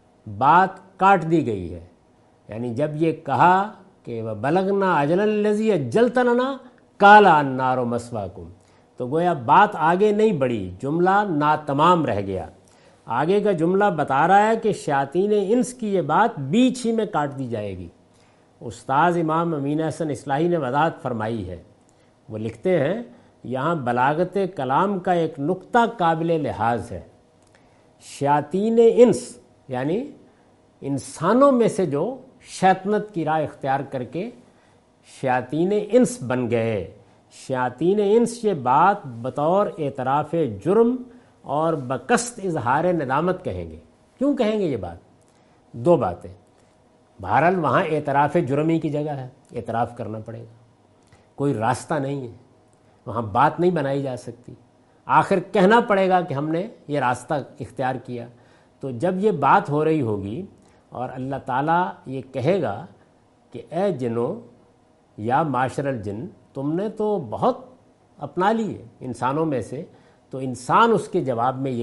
Speaker 1: بات کاٹ دی گئی ہے۔ یعنی جب یہ کہا کہ وَبَلَغْنَا أَجَلَنَا الَّذِي أَجَّلْتَ لَنَا قَالَ النَّارُ مَثْوَاكُمْ، تو گویا بات آگے نہیں بڑھی، جملہ ناتمام رہ گیا۔ آگے کا جملہ بتا رہا ہے کہ شیاطین انس کی یہ بات بیچ ہی میں کاٹ دی جائے گی۔ استاذ امام امین احسن اصلاحی نے وضاحت فرمائی ہے، وہ لکھتے ہیں یہاں بلاغت کلام کا ایک نقطہ قابل لحاظ ہے۔ شیاطین انس یعنی انسانوں میں سے جو شیطنت کی راہ اختیار کر کے شیاطین انس بن گئے، شیاطین انس یہ بات بطور اعتراف جرم اور بقصد اظہار ندامت کہیں گے۔ کیوں کہیں گے یہ بات؟ دو باتیں، بہرحال وہاں اعتراف جرمی کی جگہ ہے، اعتراف کرنا پڑے گا، کوئی راستہ نہیں ہے، وہاں بات نہیں بنائی جا سکتی، آخر کہنا پڑے گا کہ ہم نے یہ راستہ اختیار کیا۔ تو جب یہ بات ہو رہی ہوگی اور اللہ تعالیٰ یہ کہے گا کہ اے جنوں یا معاشر الجن، تم نے تو بہت اپنا لیے انسانوں میں سے، تو انسان اس کے جواب میں یہ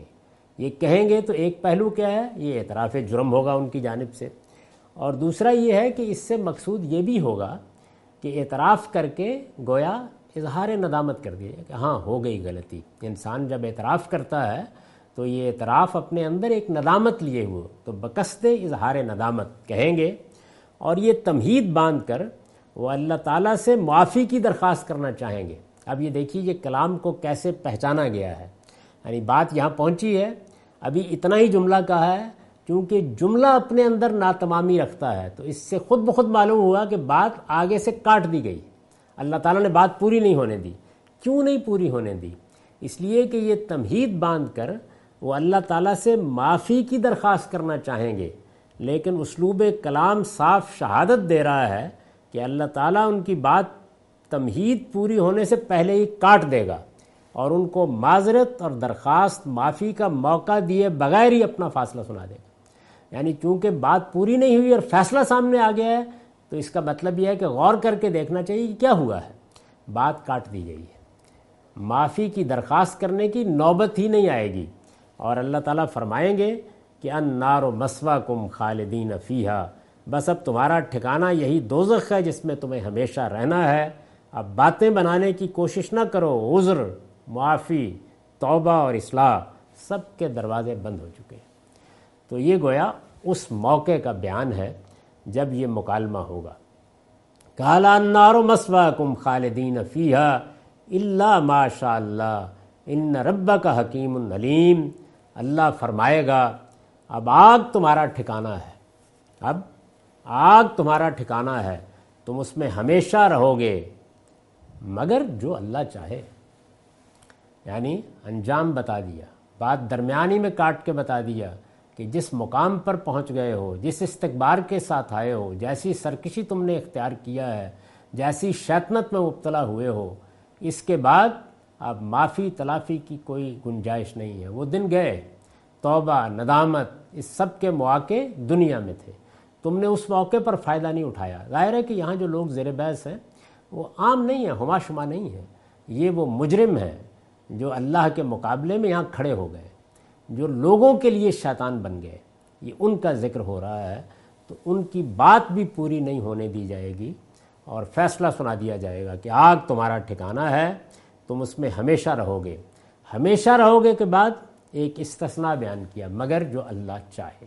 Speaker 1: کہیں گے تو ایک پہلو کیا ہے، یہ اعتراف جرم ہوگا ان کی جانب سے، اور دوسرا یہ ہے کہ اس سے مقصود یہ بھی ہوگا کہ اعتراف کر کے گویا اظہار ندامت کر دیا کہ ہاں ہو گئی غلطی۔ انسان جب اعتراف کرتا ہے تو یہ اعتراف اپنے اندر ایک ندامت لیے ہوئے، تو بقصد اظہار ندامت کہیں گے، اور یہ تمہید باندھ کر وہ اللہ تعالیٰ سے معافی کی درخواست کرنا چاہیں گے۔ اب یہ دیکھیے یہ کلام کو کیسے پہچانا گیا ہے، یعنی بات یہاں پہنچی ہے، ابھی اتنا ہی جملہ کہا ہے، کیونکہ جملہ اپنے اندر ناتمامی رکھتا ہے تو اس سے خود بخود معلوم ہوا کہ بات آگے سے کاٹ دی گئی، اللہ تعالیٰ نے بات پوری نہیں ہونے دی۔ کیوں نہیں پوری ہونے دی؟ اس لیے کہ یہ تمہید باندھ کر وہ اللہ تعالیٰ سے معافی کی درخواست کرنا چاہیں گے، لیکن اسلوب کلام صاف شہادت دے رہا ہے کہ اللہ تعالیٰ ان کی بات تمہید پوری ہونے سے پہلے ہی کاٹ دے گا اور ان کو معذرت اور درخواست معافی کا موقع دیے بغیر ہی اپنا فیصلہ سنا دے گا۔ یعنی چونکہ بات پوری نہیں ہوئی اور فیصلہ سامنے آ گیا ہے تو اس کا مطلب یہ ہے کہ غور کر کے دیکھنا چاہیے کہ کیا ہوا ہے، بات کاٹ دی گئی ہے، معافی کی درخواست کرنے کی نوبت ہی نہیں آئے گی، اور اللہ تعالیٰ فرمائیں گے کہ النار مثواکم خالدین فیہا، بس اب تمہارا ٹھکانہ یہی دوزخ ہے جس میں تمہیں ہمیشہ رہنا ہے۔ اب باتیں بنانے کی کوشش نہ کرو، عذر، معافی، توبہ اور اصلاح سب کے دروازے بند ہو چکے ہیں۔ تو یہ گویا اس موقع کا بیان ہے جب یہ مکالمہ ہوگا۔ قال النار مثواکم خالدین فیہا الا ما شاء اللہ ان ربک حکیم علیم۔ اللہ فرمائے گا اب آگ تمہارا ٹھکانہ ہے، اب آگ تمہارا ٹھکانہ ہے، تم اس میں ہمیشہ رہو گے مگر جو اللہ چاہے۔ یعنی انجام بتا دیا، بات درمیانی میں کاٹ کے بتا دیا کہ جس مقام پر پہنچ گئے ہو، جس استکبار کے ساتھ آئے ہو، جیسی سرکشی تم نے اختیار کیا ہے، جیسی شیطنت میں مبتلا ہوئے ہو، اس کے بعد اب معافی تلافی کی کوئی گنجائش نہیں ہے۔ وہ دن گئے، توبہ ندامت اس سب کے مواقع دنیا میں تھے، تم نے اس موقع پر فائدہ نہیں اٹھایا۔ ظاہر ہے کہ یہاں جو لوگ زیر بحث ہیں وہ عام نہیں ہیں، ہما شما نہیں ہیں، یہ وہ مجرم ہیں جو اللہ کے مقابلے میں یہاں کھڑے ہو گئے، جو لوگوں کے لیے شیطان بن گئے، یہ ان کا ذکر ہو رہا ہے۔ تو ان کی بات بھی پوری نہیں ہونے دی جائے گی اور فیصلہ سنا دیا جائے گا کہ آگ تمہارا ٹھکانہ ہے، تم اس میں ہمیشہ رہو گے۔ ہمیشہ رہو گے کے بعد ایک استثناء بیان کیا، مگر جو اللہ چاہے۔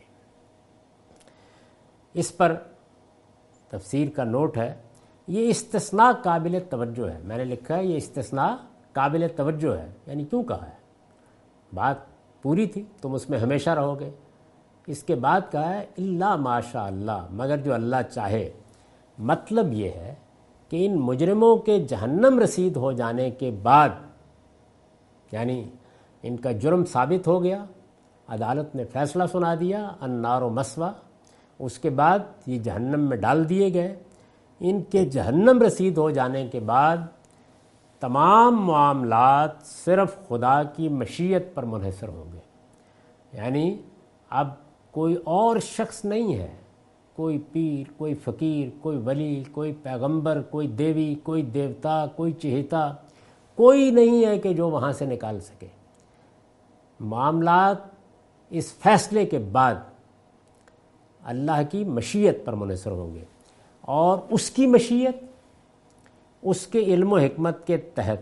Speaker 1: اس پر تفسیر کا نوٹ ہے، یہ استثناء قابل توجہ ہے، میں نے لکھا ہے یہ استثناء قابل توجہ ہے، یعنی کیوں کہا ہے؟ بات پوری تھی، تم اس میں ہمیشہ رہو گے، اس کے بعد کہا ہے الا ماشاء اللہ، مگر جو اللہ چاہے۔ مطلب یہ ہے کہ ان مجرموں کے جہنم رسید ہو جانے کے بعد، یعنی ان کا جرم ثابت ہو گیا، عدالت نے فیصلہ سنا دیا النار مسوا، اس کے بعد یہ جہنم میں ڈال دیے گئے۔ ان کے جہنم رسید ہو جانے کے بعد تمام معاملات صرف خدا کی مشیت پر منحصر ہوں گے، یعنی اب کوئی اور شخص نہیں ہے، کوئی پیر، کوئی فقیر، کوئی ولی، کوئی پیغمبر، کوئی دیوی، کوئی دیوتا، کوئی چہیتا، کوئی نہیں ہے کہ جو وہاں سے نکال سکے۔ معاملات اس فیصلے کے بعد اللہ کی مشیت پر منحصر ہوں گے، اور اس کی مشیت اس کے علم و حکمت کے تحت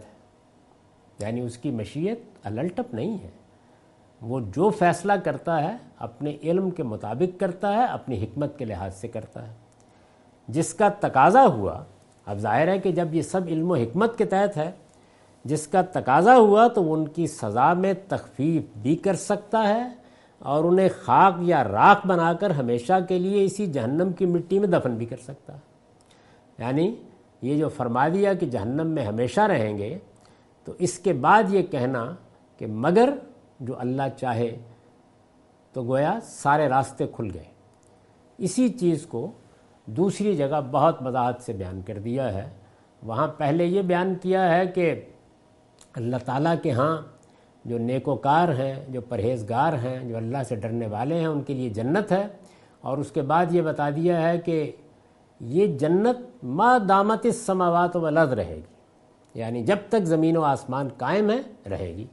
Speaker 1: ہے، یعنی اس کی مشیت الٹپ نہیں ہے، وہ جو فیصلہ کرتا ہے اپنے علم کے مطابق کرتا ہے، اپنی حکمت کے لحاظ سے کرتا ہے۔ جس کا تقاضا ہوا، اب ظاہر ہے کہ جب یہ سب علم و حکمت کے تحت ہے، جس کا تقاضا ہوا تو وہ ان کی سزا میں تخفیف بھی کر سکتا ہے اور انہیں خاک یا راکھ بنا کر ہمیشہ کے لیے اسی جہنم کی مٹی میں دفن بھی کر سکتا ہے۔ یعنی یہ جو فرما دیا کہ جہنم میں ہمیشہ رہیں گے، تو اس کے بعد یہ کہنا کہ مگر جو اللہ چاہے، تو گویا سارے راستے کھل گئے۔ اسی چیز کو دوسری جگہ بہت وضاحت سے بیان کر دیا ہے۔ وہاں پہلے یہ بیان کیا ہے کہ اللہ تعالیٰ کے ہاں جو نیکوکار ہیں، جو پرہیزگار ہیں، جو اللہ سے ڈرنے والے ہیں، ان کے لیے جنت ہے، اور اس کے بعد یہ بتا دیا ہے کہ یہ جنت ما دامت السماوات والارض رہے گی، یعنی جب تک زمین و آسمان قائم ہے رہے گی۔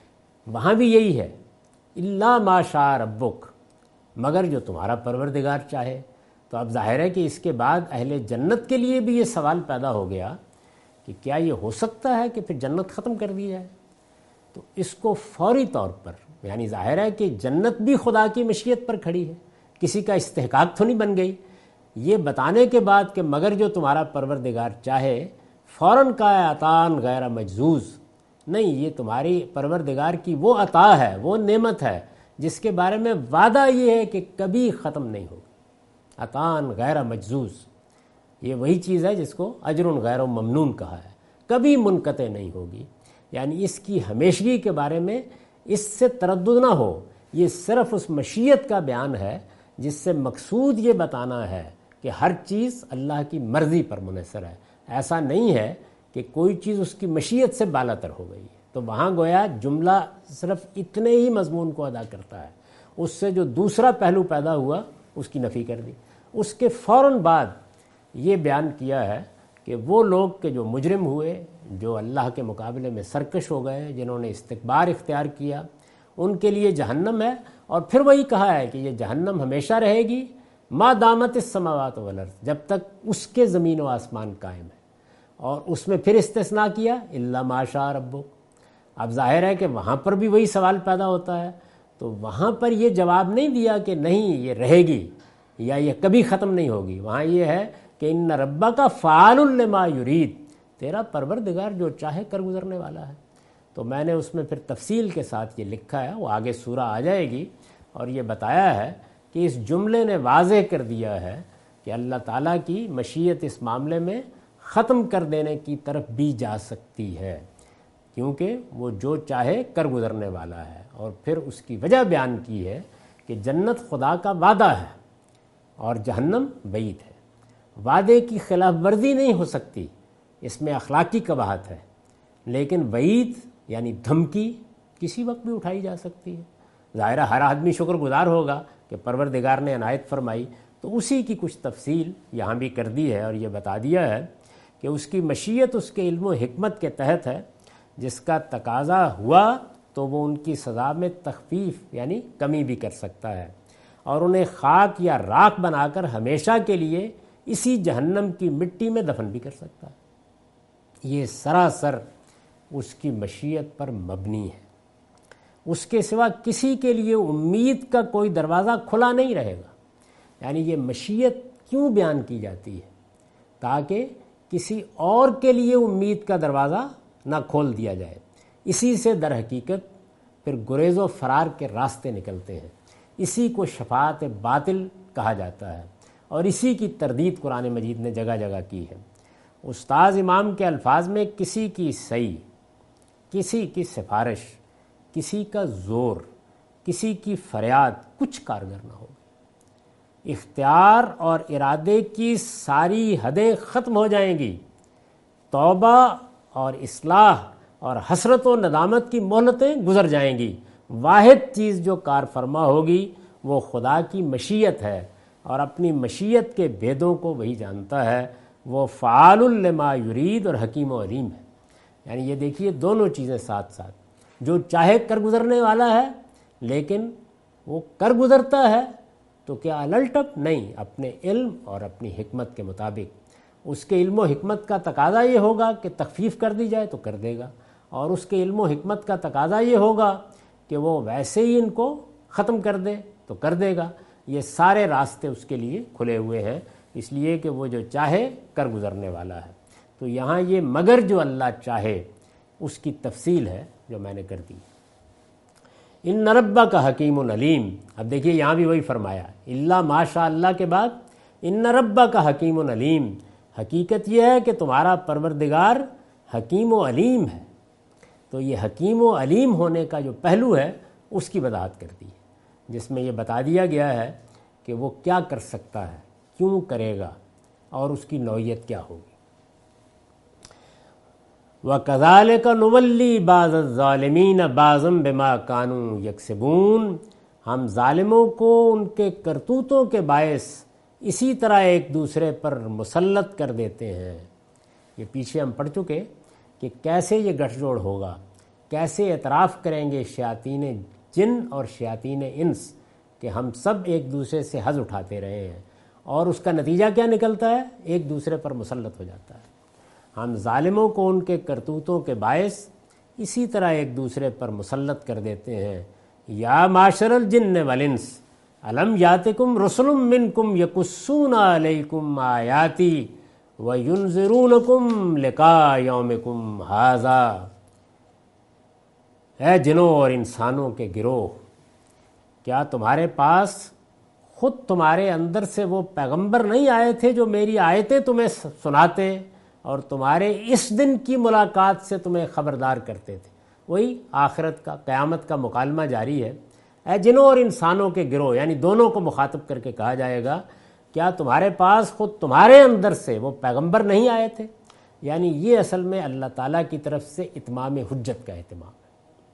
Speaker 1: وہاں بھی یہی ہے الا ما شاء ربک، مگر جو تمہارا پروردگار چاہے۔ تو اب ظاہر ہے کہ اس کے بعد اہل جنت کے لیے بھی یہ سوال پیدا ہو گیا کہ کیا یہ ہو سکتا ہے کہ پھر جنت ختم کر دی جائے؟ تو اس کو فوری طور پر، یعنی ظاہر ہے کہ جنت بھی خدا کی مشیت پر کھڑی ہے، کسی کا استحقاق تو نہیں بن گئی۔ یہ بتانے کے بعد کہ مگر جو تمہارا پروردگار چاہے، فوراً کا عطان غیر مجزوز، نہیں، یہ تمہاری پروردگار کی وہ عطا ہے، وہ نعمت ہے جس کے بارے میں وعدہ یہ ہے کہ کبھی ختم نہیں ہوگی، عطان غیر مجزوز۔ یہ وہی چیز ہے جس کو اجر غیر ممنون کہا ہے، کبھی منقطع نہیں ہوگی، یعنی اس کی ہمیشگی کے بارے میں اس سے تردد نہ ہو۔ یہ صرف اس مشیت کا بیان ہے جس سے مقصود یہ بتانا ہے کہ ہر چیز اللہ کی مرضی پر منحصر ہے، ایسا نہیں ہے کہ کوئی چیز اس کی مشیت سے بالاتر ہو گئی ہے۔ تو وہاں گویا جملہ صرف اتنے ہی مضمون کو ادا کرتا ہے، اس سے جو دوسرا پہلو پیدا ہوا اس کی نفی کر دی۔ اس کے فوراً بعد یہ بیان کیا ہے کہ وہ لوگ کہ جو مجرم ہوئے، جو اللہ کے مقابلے میں سرکش ہو گئے، جنہوں نے استکبار اختیار کیا، ان کے لیے جہنم ہے، اور پھر وہی کہا ہے کہ یہ جہنم ہمیشہ رہے گی ما دامت السماوات والارض، جب تک اس کے زمین و آسمان قائم ہے۔ اور اس میں پھر استثناء کیا الا ما شاء ربک۔ اب ظاہر ہے کہ وہاں پر بھی وہی سوال پیدا ہوتا ہے، تو وہاں پر یہ جواب نہیں دیا کہ نہیں یہ رہے گی یا یہ کبھی ختم نہیں ہوگی۔ وہاں یہ ہے کہ ان ربک فعال لما یرید، تیرا پروردگار جو چاہے کر گزرنے والا ہے۔ تو میں نے اس میں پھر تفصیل کے ساتھ یہ لکھا ہے، وہ آگے سورہ آ جائے گی، اور یہ بتایا ہے کہ اس جملے نے واضح کر دیا ہے کہ اللہ تعالیٰ کی مشیت اس معاملے میں ختم کر دینے کی طرف بھی جا سکتی ہے، کیونکہ وہ جو چاہے کر گزرنے والا ہے۔ اور پھر اس کی وجہ بیان کی ہے کہ جنت خدا کا وعدہ ہے اور جہنم وعید ہے۔ وعدے کی خلاف ورزی نہیں ہو سکتی، اس میں اخلاقی قباحت ہے، لیکن وعید یعنی دھمکی کسی وقت بھی اٹھائی جا سکتی ہے۔ ظاہر ہر آدمی شکر گزار ہوگا کہ پروردگار نے عنایت فرمائی، تو اسی کی کچھ تفصیل یہاں بھی کر دی ہے، اور یہ بتا دیا ہے کہ اس کی مشیت اس کے علم و حکمت کے تحت ہے، جس کا تقاضا ہوا تو وہ ان کی سزا میں تخفیف یعنی کمی بھی کر سکتا ہے، اور انہیں خاک یا راکھ بنا کر ہمیشہ کے لیے اسی جہنم کی مٹی میں دفن بھی کر سکتا ہے۔ یہ سراسر اس کی مشیت پر مبنی ہے، اس کے سوا کسی کے لیے امید کا کوئی دروازہ کھلا نہیں رہے گا۔ یعنی یہ مشیت کیوں بیان کی جاتی ہے؟ تاکہ کسی اور کے لیے امید کا دروازہ نہ کھول دیا جائے۔ اسی سے در حقیقت پھر گریز و فرار کے راستے نکلتے ہیں، اسی کو شفاعت باطل کہا جاتا ہے، اور اسی کی تردید قرآن مجید نے جگہ جگہ کی ہے۔ استاذ امام کے الفاظ میں کسی کی صحیح، کسی کی سفارش، کسی کا زور، کسی کی فریاد کچھ کارگر نہ ہوگی۔ اختیار اور ارادے کی ساری حدیں ختم ہو جائیں گی، توبہ اور اصلاح اور حسرت و ندامت کی مہلتیں گزر جائیں گی۔ واحد چیز جو کار فرما ہوگی وہ خدا کی مشیت ہے، اور اپنی مشیت کے بھیدوں کو وہی جانتا ہے، وہ فعال لما یرید اور حکیم و علیم ہے۔ یعنی یہ دیکھیے دونوں چیزیں ساتھ ساتھ، جو چاہے کر گزرنے والا ہے، لیکن وہ کر گزرتا ہے تو کیا الٹپ نہیں، اپنے علم اور اپنی حکمت کے مطابق۔ اس کے علم و حکمت کا تقاضا یہ ہوگا کہ تخفیف کر دی جائے تو کر دے گا، اور اس کے علم و حکمت کا تقاضا یہ ہوگا کہ وہ ویسے ہی ان کو ختم کر دے تو کر دے گا۔ یہ سارے راستے اس کے لیے کھلے ہوئے ہیں، اس لیے کہ وہ جو چاہے کر گزرنے والا ہے۔ تو یہاں یہ مگر جو اللہ چاہے اس کی تفصیل ہے جو میں نے کر دی۔ ان ربک حکیم علیم، اب دیکھیے یہاں بھی وہی فرمایا، اللہ ماشاء اللہ کے بعد ان ربک حکیم علیم۔ حقیقت یہ ہے کہ تمہارا پروردگار حکیم و علیم ہے۔ تو یہ حکیم و علیم ہونے کا جو پہلو ہے اس کی وضاحت کر دی ہے، جس میں یہ بتا دیا گیا ہے کہ وہ کیا کر سکتا ہے، کیوں کرے گا، اور اس کی نوعیت کیا ہوگی۔ وَكَذَلِكَ نُوَلِّي بَعْضَ الظَّالِمِينَ بَعْضًا بِمَا كَانُوا يَكْسِبُونَ، ہم ظالموں کو ان کے کرتوتوں کے باعث اسی طرح ایک دوسرے پر مسلط کر دیتے ہیں۔ یہ پیچھے ہم پڑھ چکے کہ کیسے یہ گٹھ جوڑ ہوگا، کیسے اعتراف کریں گے شیاطین جن اور شیاطین انس کہ ہم سب ایک دوسرے سے حظ اٹھاتے رہے ہیں، اور اس کا نتیجہ کیا نکلتا ہے؟ ایک دوسرے پر مسلط ہو جاتا ہے۔ ہم ظالموں کو ان کے کرتوتوں کے باعث اسی طرح ایک دوسرے پر مسلط کر دیتے ہیں۔ یا معشر الجن والانس الم یاتکم رسل منکم یقصون علیکم آیاتی وینذرونکم لقاء یومکم ھذا، اے جنوں اور انسانوں کے گروہ، کیا تمہارے پاس خود تمہارے اندر سے وہ پیغمبر نہیں آئے تھے جو میری آیتیں تمہیں سناتے اور تمہارے اس دن کی ملاقات سے تمہیں خبردار کرتے تھے؟ وہی آخرت کا، قیامت کا مکالمہ جاری ہے۔ اے جنوں اور انسانوں کے گروہ، یعنی دونوں کو مخاطب کر کے کہا جائے گا، کیا تمہارے پاس خود تمہارے اندر سے وہ پیغمبر نہیں آئے تھے؟ یعنی یہ اصل میں اللہ تعالیٰ کی طرف سے اتمام حجت کا اہتمام ہے۔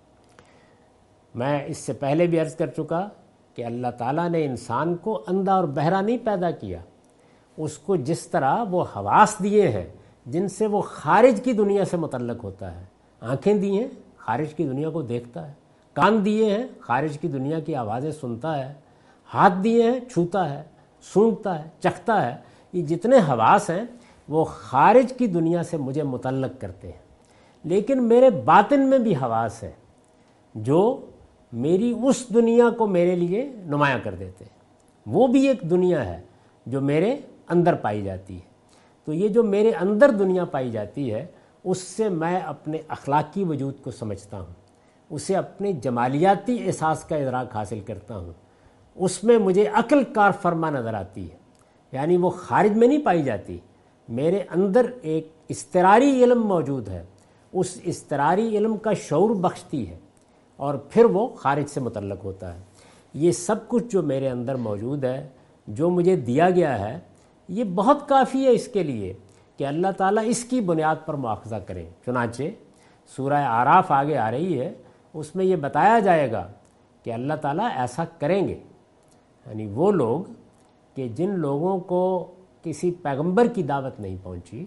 Speaker 1: میں اس سے پہلے بھی عرض کر چکا کہ اللہ تعالیٰ نے انسان کو اندھا اور بہرا نہیں پیدا کیا، اس کو جس طرح وہ حواس دیے ہیں جن سے وہ خارج کی دنیا سے متعلق ہوتا ہے، آنکھیں دی ہیں خارج کی دنیا کو دیکھتا ہے، کان دیے ہیں خارج کی دنیا کی آوازیں سنتا ہے، ہاتھ دیے ہیں چھوتا ہے، سونگھتا ہے، چکھتا ہے۔ یہ جتنے حواس ہیں وہ خارج کی دنیا سے مجھے متعلق کرتے ہیں، لیکن میرے باطن میں بھی حواس ہیں جو میری اس دنیا کو میرے لیے نمایاں کر دیتے ہیں۔ وہ بھی ایک دنیا ہے جو میرے اندر پائی جاتی ہے۔ تو یہ جو میرے اندر دنیا پائی جاتی ہے اس سے میں اپنے اخلاقی وجود کو سمجھتا ہوں، اسے اپنے جمالیاتی احساس کا ادراک حاصل کرتا ہوں، اس میں مجھے عقل کار فرما نظر آتی ہے، یعنی وہ خارج میں نہیں پائی جاتی، میرے اندر ایک اضطراری علم موجود ہے، اس اضطراری علم کا شعور بخشتی ہے اور پھر وہ خارج سے متعلق ہوتا ہے۔ یہ سب کچھ جو میرے اندر موجود ہے، جو مجھے دیا گیا ہے، یہ بہت کافی ہے اس کے لیے کہ اللہ تعالیٰ اس کی بنیاد پر مواخذہ کرے۔ چنانچہ سورہ اعراف آگے آ رہی ہے، اس میں یہ بتایا جائے گا کہ اللہ تعالیٰ ایسا کریں گے، یعنی وہ لوگ کہ جن لوگوں کو کسی پیغمبر کی دعوت نہیں پہنچی،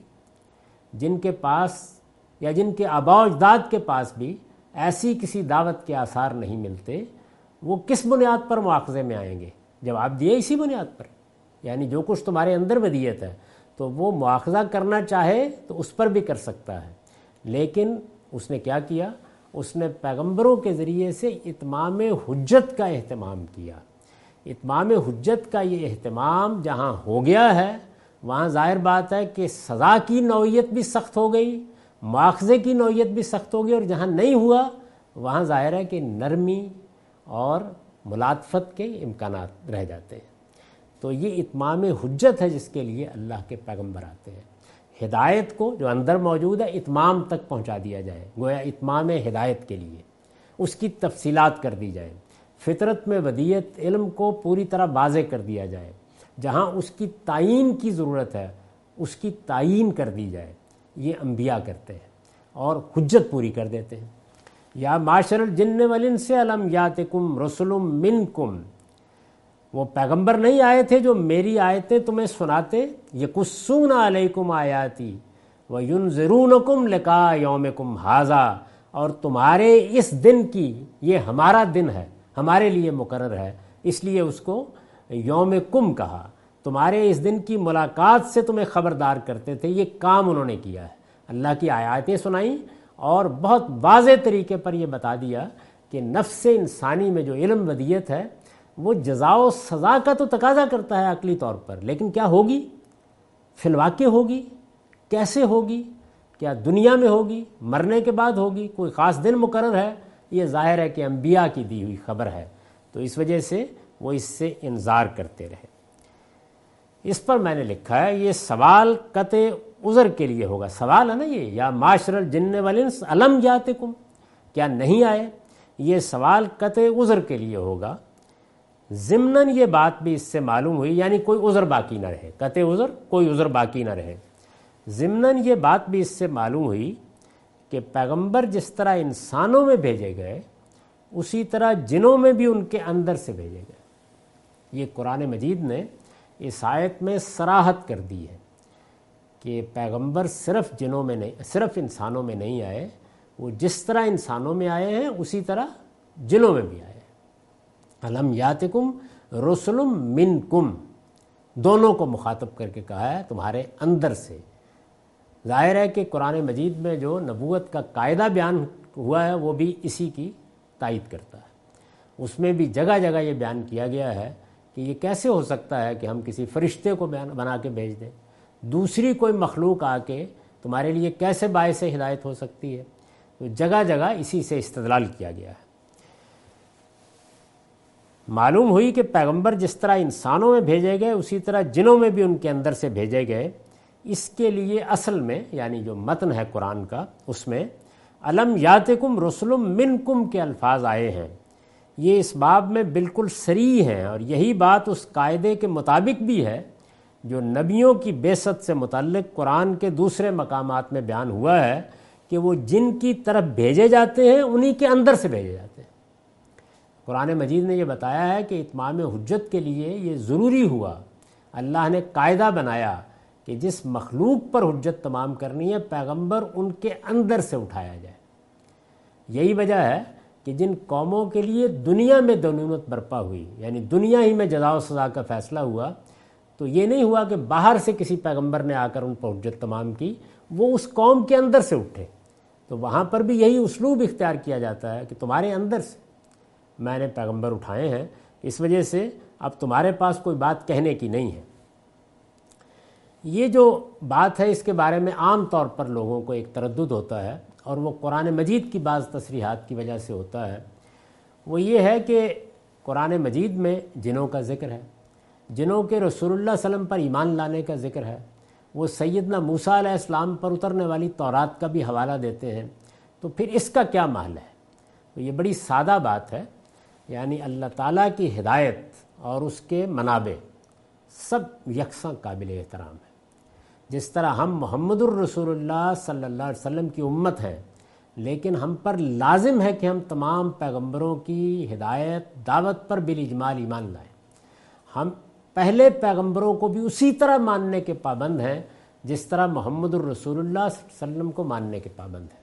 Speaker 1: جن کے پاس یا جن کے آباء و اجداد کے پاس بھی ایسی کسی دعوت کے آثار نہیں ملتے، وہ کس بنیاد پر مواخذے میں آئیں گے؟ جواب دیے اسی بنیاد پر، یعنی جو کچھ تمہارے اندر ودیت ہے تو وہ مواخذہ کرنا چاہے تو اس پر بھی کر سکتا ہے، لیکن اس نے کیا کیا؟ اس نے پیغمبروں کے ذریعے سے اتمام حجت کا اہتمام کیا۔ اتمام حجت کا یہ اہتمام جہاں ہو گیا ہے، وہاں ظاہر بات ہے کہ سزا کی نوعیت بھی سخت ہو گئی، مواخذے کی نوعیت بھی سخت ہو گئی، اور جہاں نہیں ہوا وہاں ظاہر ہے کہ نرمی اور ملاطفت کے امکانات رہ جاتے ہیں۔ تو یہ اتمام حجت ہے جس کے لیے اللہ کے پیغمبر آتے ہیں، ہدایت کو جو اندر موجود ہے اتمام تک پہنچا دیا جائے، گویا اتمام ہدایت کے لیے اس کی تفصیلات کر دی جائے، فطرت میں ودیت علم کو پوری طرح واضح کر دیا جائے، جہاں اس کی تعیین کی ضرورت ہے اس کی تعیین کر دی جائے۔ یہ انبیاء کرتے ہیں اور حجت پوری کر دیتے ہیں۔ یا معاشر الجن والانس الم یاتکم رسل منکم، وہ پیغمبر نہیں آئے تھے جو میری آیتیں تمہیں سناتے، یقصون علیکم آیاتی وینذرونکم لقاء یومکم ھذا، اور تمہارے اس دن کی، یہ ہمارا دن ہے، ہمارے لیے مقرر ہے، اس لیے اس کو یوم کم کہا، تمہارے اس دن کی ملاقات سے تمہیں خبردار کرتے تھے۔ یہ کام انہوں نے کیا ہے، اللہ کی آیاتیں سنائیں اور بہت واضح طریقے پر یہ بتا دیا کہ نفس انسانی میں جو علم ودیت ہے وہ جزا و سزا کا تو تقاضا کرتا ہے عقلی طور پر، لیکن کیا ہوگی؟ فی الواقع ہوگی؟ کیسے ہوگی؟ کیا دنیا میں ہوگی؟ مرنے کے بعد ہوگی؟ کوئی خاص دن مقرر ہے؟ یہ ظاہر ہے کہ انبیاء کی دی ہوئی خبر ہے، تو اس وجہ سے وہ اس سے انذار کرتے رہے۔ اس پر میں نے لکھا ہے یہ سوال قطع عذر کے لیے ہوگا، سوال ہے نا یہ، یا معاشر الجن والانس الم یاتکم، کیا نہیں آئے؟ یہ سوال قطع عذر کے لیے ہوگا۔ ضمناً یہ بات بھی اس سے معلوم ہوئی، یعنی کوئی عذر باقی نہ رہے، قطع عذر کوئی عذر باقی نہ رہے۔ ضمناً یہ بات بھی اس سے معلوم ہوئی کہ پیغمبر جس طرح انسانوں میں بھیجے گئے اسی طرح جنوں میں بھی ان کے اندر سے بھیجے گئے۔ یہ قرآن مجید نے اس آیت میں صراحت کر دی ہے کہ پیغمبر صرف جنوں میں نہیں، صرف انسانوں میں نہیں آئے، وہ جس طرح انسانوں میں آئے ہیں اسی طرح جنوں میں بھی آئے ہیں۔ الم یاتکم رسل منکم، دونوں کو مخاطب کر کے کہا ہے تمہارے اندر سے۔ ظاہر ہے کہ قرآن مجید میں جو نبوت کا قاعدہ بیان ہوا ہے وہ بھی اسی کی تائید کرتا ہے۔ اس میں بھی جگہ جگہ یہ بیان کیا گیا ہے کہ یہ کیسے ہو سکتا ہے کہ ہم کسی فرشتے کو بنا کے بھیج دیں، دوسری کوئی مخلوق آ کے تمہارے لیے کیسے باعث ہدایت ہو سکتی ہے؟ تو جگہ جگہ اسی سے استدلال کیا گیا ہے۔ معلوم ہوئی کہ پیغمبر جس طرح انسانوں میں بھیجے گئے اسی طرح جنوں میں بھی ان کے اندر سے بھیجے گئے۔ اس کے لیے اصل میں یعنی جو متن ہے قرآن کا اس میں الم یاتکم رسل منکم کے الفاظ آئے ہیں، یہ اس باب میں بالکل صریح ہیں، اور یہی بات اس قاعدے کے مطابق بھی ہے جو نبیوں کی بعثت سے متعلق قرآن کے دوسرے مقامات میں بیان ہوا ہے کہ وہ جن کی طرف بھیجے جاتے ہیں انہی کے اندر سے بھیجے جاتے ہیں۔ قرآن مجید نے یہ بتایا ہے کہ اتمام حجت کے لیے یہ ضروری ہوا، اللہ نے قاعدہ بنایا کہ جس مخلوق پر حجت تمام کرنی ہے پیغمبر ان کے اندر سے اٹھایا جائے۔ یہی وجہ ہے کہ جن قوموں کے لیے دنیا میں دنیمت برپا ہوئی، یعنی دنیا ہی میں جزا و سزا کا فیصلہ ہوا، تو یہ نہیں ہوا کہ باہر سے کسی پیغمبر نے آ کر ان پر حجت تمام کی، وہ اس قوم کے اندر سے اٹھے۔ تو وہاں پر بھی یہی اسلوب اختیار کیا جاتا ہے کہ تمہارے اندر سے میں نے پیغمبر اٹھائے ہیں، اس وجہ سے اب تمہارے پاس کوئی بات کہنے کی نہیں ہے۔ یہ جو بات ہے اس کے بارے میں عام طور پر لوگوں کو ایک تردد ہوتا ہے، اور وہ قرآن مجید کی بعض تصریحات کی وجہ سے ہوتا ہے۔ وہ یہ ہے کہ قرآن مجید میں جنوں کا ذکر ہے، جنوں کے رسول اللہ صلی اللہ علیہ وسلم پر ایمان لانے کا ذکر ہے، وہ سیدنا موسیٰ علیہ السلام پر اترنے والی تورات کا بھی حوالہ دیتے ہیں، تو پھر اس کا کیا محل ہے؟ تو یہ بڑی سادہ بات ہے، یعنی اللہ تعالیٰ کی ہدایت اور اس کے منابع سب یکساں قابل احترام ہے۔ جس طرح ہم محمد الرسول اللہ صلی اللہ علیہ وسلم کی امت ہیں، لیکن ہم پر لازم ہے کہ ہم تمام پیغمبروں کی ہدایت دعوت پر بالاجمال ایمان لائیں۔ ہم پہلے پیغمبروں کو بھی اسی طرح ماننے کے پابند ہیں جس طرح محمد الرسول اللہ صلی اللہ علیہ وسلم کو ماننے کے پابند ہیں۔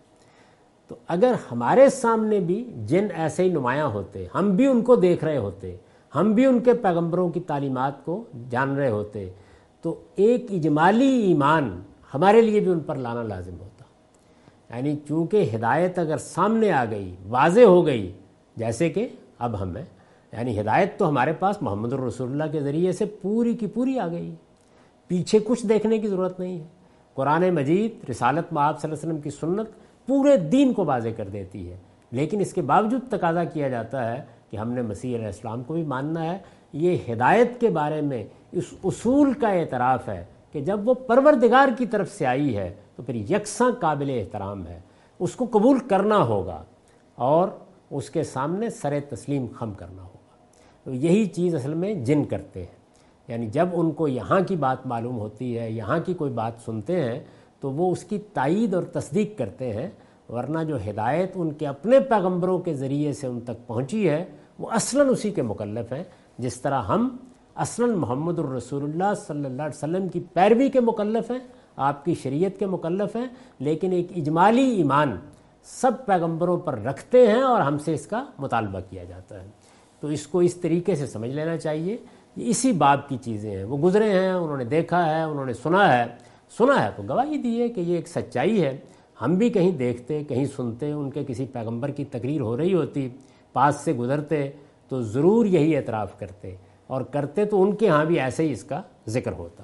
Speaker 1: تو اگر ہمارے سامنے بھی جن ایسے ہی نمایاں ہوتے، ہم بھی ان کو دیکھ رہے ہوتے، ہم بھی ان کے پیغمبروں کی تعلیمات کو جان رہے ہوتے، تو ایک اجمالی ایمان ہمارے لیے بھی ان پر لانا لازم ہوتا۔ یعنی چونکہ ہدایت اگر سامنے آ گئی، واضح ہو گئی، جیسے کہ اب ہم ہیں، یعنی ہدایت تو ہمارے پاس محمد الرسول اللہ کے ذریعے سے پوری کی پوری آ گئی، پیچھے کچھ دیکھنے کی ضرورت نہیں ہے۔ قرآن مجید، رسالت مآب صلی اللہ علیہ وسلم کی سنت پورے دین کو واضح کر دیتی ہے، لیکن اس کے باوجود تقاضا کیا جاتا ہے کہ ہم نے مسیح علیہ السلام کو بھی ماننا ہے۔ یہ ہدایت کے بارے میں اس اصول کا اعتراف ہے کہ جب وہ پروردگار کی طرف سے آئی ہے تو پھر یکساں قابل احترام ہے، اس کو قبول کرنا ہوگا اور اس کے سامنے سر تسلیم خم کرنا ہوگا۔ تو یہی چیز اصل میں جن کرتے ہیں، یعنی جب ان کو یہاں کی بات معلوم ہوتی ہے، یہاں کی کوئی بات سنتے ہیں تو وہ اس کی تائید اور تصدیق کرتے ہیں، ورنہ جو ہدایت ان کے اپنے پیغمبروں کے ذریعے سے ان تک پہنچی ہے وہ اصلاً اسی کے مکلف ہیں، جس طرح ہم اصلاً محمد الرسول اللہ صلی اللہ علیہ وسلم کی پیروی کے مکلف ہیں، آپ کی شریعت کے مکلف ہیں، لیکن ایک اجمالی ایمان سب پیغمبروں پر رکھتے ہیں اور ہم سے اس کا مطالبہ کیا جاتا ہے۔ تو اس کو اس طریقے سے سمجھ لینا چاہیے، یہ اسی باب کی چیزیں ہیں۔ وہ گزرے ہیں، انہوں نے دیکھا ہے، انہوں نے سنا ہے تو گواہی دی ہے کہ یہ ایک سچائی ہے۔ ہم بھی کہیں دیکھتے، کہیں سنتے، ان کے کسی پیغمبر کی تقریر ہو رہی ہوتی، پاس سے گزرتے تو ضرور یہی اعتراف کرتے، اور کرتے تو ان کے ہاں بھی ایسے ہی اس کا ذکر ہوتا۔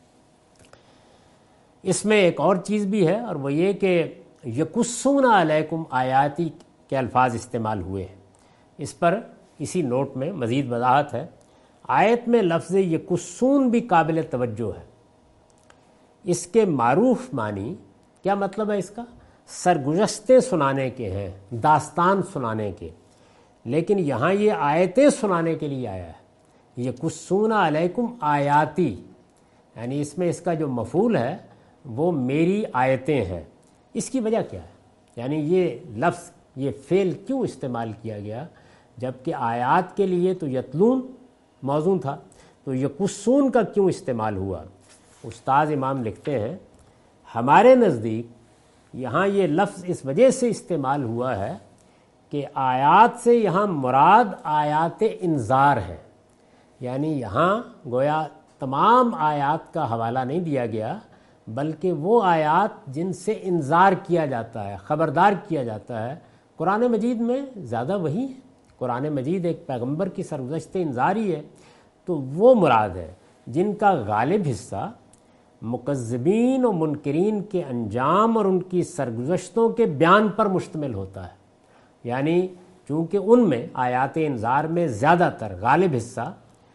Speaker 1: اس میں ایک اور چیز بھی ہے، اور وہ یہ کہ یقصون علیکم آیاتی کے الفاظ استعمال ہوئے ہیں۔ اس پر اسی نوٹ میں مزید وضاحت ہے۔ آیت میں لفظ یقصون بھی قابل توجہ ہے۔ اس کے معروف معنی کیا مطلب ہے؟ اس کا سرگزشتیں سنانے کے ہیں، داستان سنانے کے، لیکن یہاں یہ آیتیں سنانے کے لیے آیا ہے۔ یقصون علیکم آیاتی، یعنی اس میں اس کا جو مفعول ہے وہ میری آیتیں ہیں۔ اس کی وجہ کیا ہے؟ یعنی یہ لفظ، یہ فعل کیوں استعمال کیا گیا؟ جبکہ آیات کے لیے تو یتلون موضوع تھا، تو یقصون کا کیوں استعمال ہوا؟ استاذ امام لکھتے ہیں، ہمارے نزدیک یہاں یہ لفظ اس وجہ سے استعمال ہوا ہے کہ آیات سے یہاں مراد آیات انذار ہے، یعنی یہاں گویا تمام آیات کا حوالہ نہیں دیا گیا، بلکہ وہ آیات جن سے انذار کیا جاتا ہے، خبردار کیا جاتا ہے۔ قرآن مجید میں زیادہ وہی ہے، قرآن مجید ایک پیغمبر کی سرگزشت انذار ہی ہے، تو وہ مراد ہے جن کا غالب حصہ مکذبین و منکرین کے انجام اور ان کی سرگزشتوں کے بیان پر مشتمل ہوتا ہے۔ یعنی چونکہ ان میں آیات انذار میں زیادہ تر غالب حصہ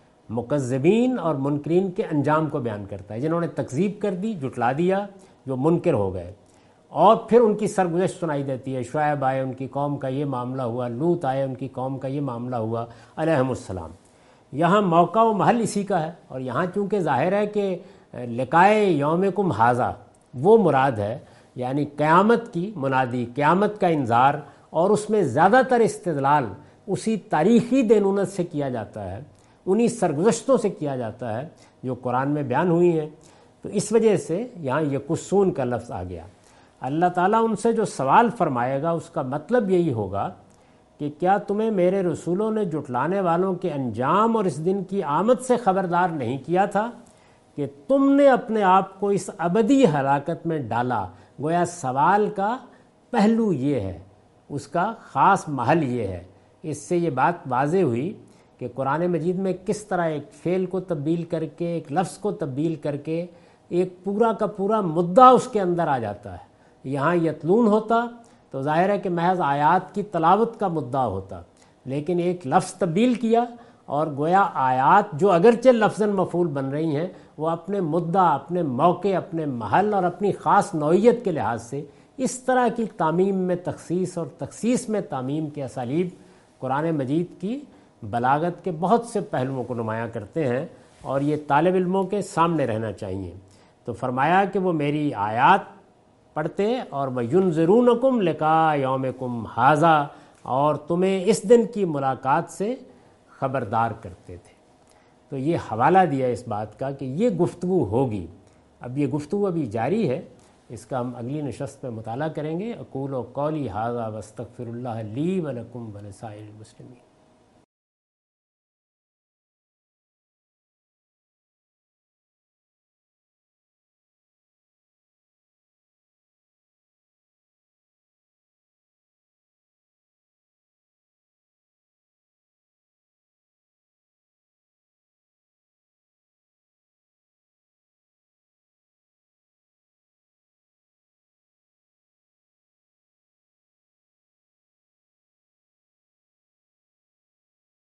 Speaker 1: مکذبین اور منکرین کے انجام کو بیان کرتا ہے، جنہوں نے تکذیب کر دی، جھٹلا دیا، جو منکر ہو گئے، اور پھر ان کی سرگزشت سنائی دیتی ہے۔ شعیب آئے، ان کی قوم کا یہ معاملہ ہوا، لوط آئے، ان کی قوم کا یہ معاملہ ہوا علیہم السلام۔ یہاں موقع و محل اسی کا ہے، اور یہاں چونکہ ظاہر ہے کہ لقائے یومکم ھذا وہ مراد ہے، یعنی قیامت کی منادی، قیامت کا انذار، اور اس میں زیادہ تر استدلال اسی تاریخی دینونت سے کیا جاتا ہے، انہی سرگزشتوں سے کیا جاتا ہے جو قرآن میں بیان ہوئی ہیں۔ تو اس وجہ سے یہاں یقصون کا لفظ آ گیا۔ اللہ تعالیٰ ان سے جو سوال فرمائے گا اس کا مطلب یہی ہوگا کہ کیا تمہیں میرے رسولوں نے جھٹلانے والوں کے انجام اور اس دن کی آمد سے خبردار نہیں کیا تھا کہ تم نے اپنے آپ کو اس ابدی ہلاکت میں ڈالا؟ گویا سوال کا پہلو یہ ہے، اس کا خاص محل یہ ہے۔ اس سے یہ بات واضح ہوئی کہ قرآن مجید میں کس طرح ایک فعل کو تبدیل کر کے، ایک لفظ کو تبدیل کر کے ایک پورا کا پورا مدعا اس کے اندر آ جاتا ہے۔ یہاں یتلون ہوتا تو ظاہر ہے کہ محض آیات کی تلاوت کا مدعا ہوتا، لیکن ایک لفظ تبدیل کیا اور گویا آیات جو اگرچہ لفظاً مفعول بن رہی ہیں، وہ اپنے مدعا، اپنے موقع، اپنے محل اور اپنی خاص نوعیت کے لحاظ سے اس طرح کی تعمیم میں تخصیص اور تخصیص میں تعمیم کے اسالیب قرآن مجید کی بلاغت کے بہت سے پہلوؤں کو نمایاں کرتے ہیں، اور یہ طالب علموں کے سامنے رہنا چاہیے۔ تو فرمایا کہ وہ میری آیات پڑھتے اور وَيُنذِرُونَكُمْ لِقَاءَ يَوْمِكُمْ هَذَا، اور تمہیں اس دن کی ملاقات سے خبردار کرتے تھے۔ تو یہ حوالہ دیا اس بات کا کہ یہ گفتگو ہوگی۔ اب یہ گفتگو ابھی جاری ہے، اس کا ہم اگلی نشست میں مطالعہ کریں گے۔ اقول قولی ھذا واستغفر اللہ لی ولکم ولسائر المسلمین۔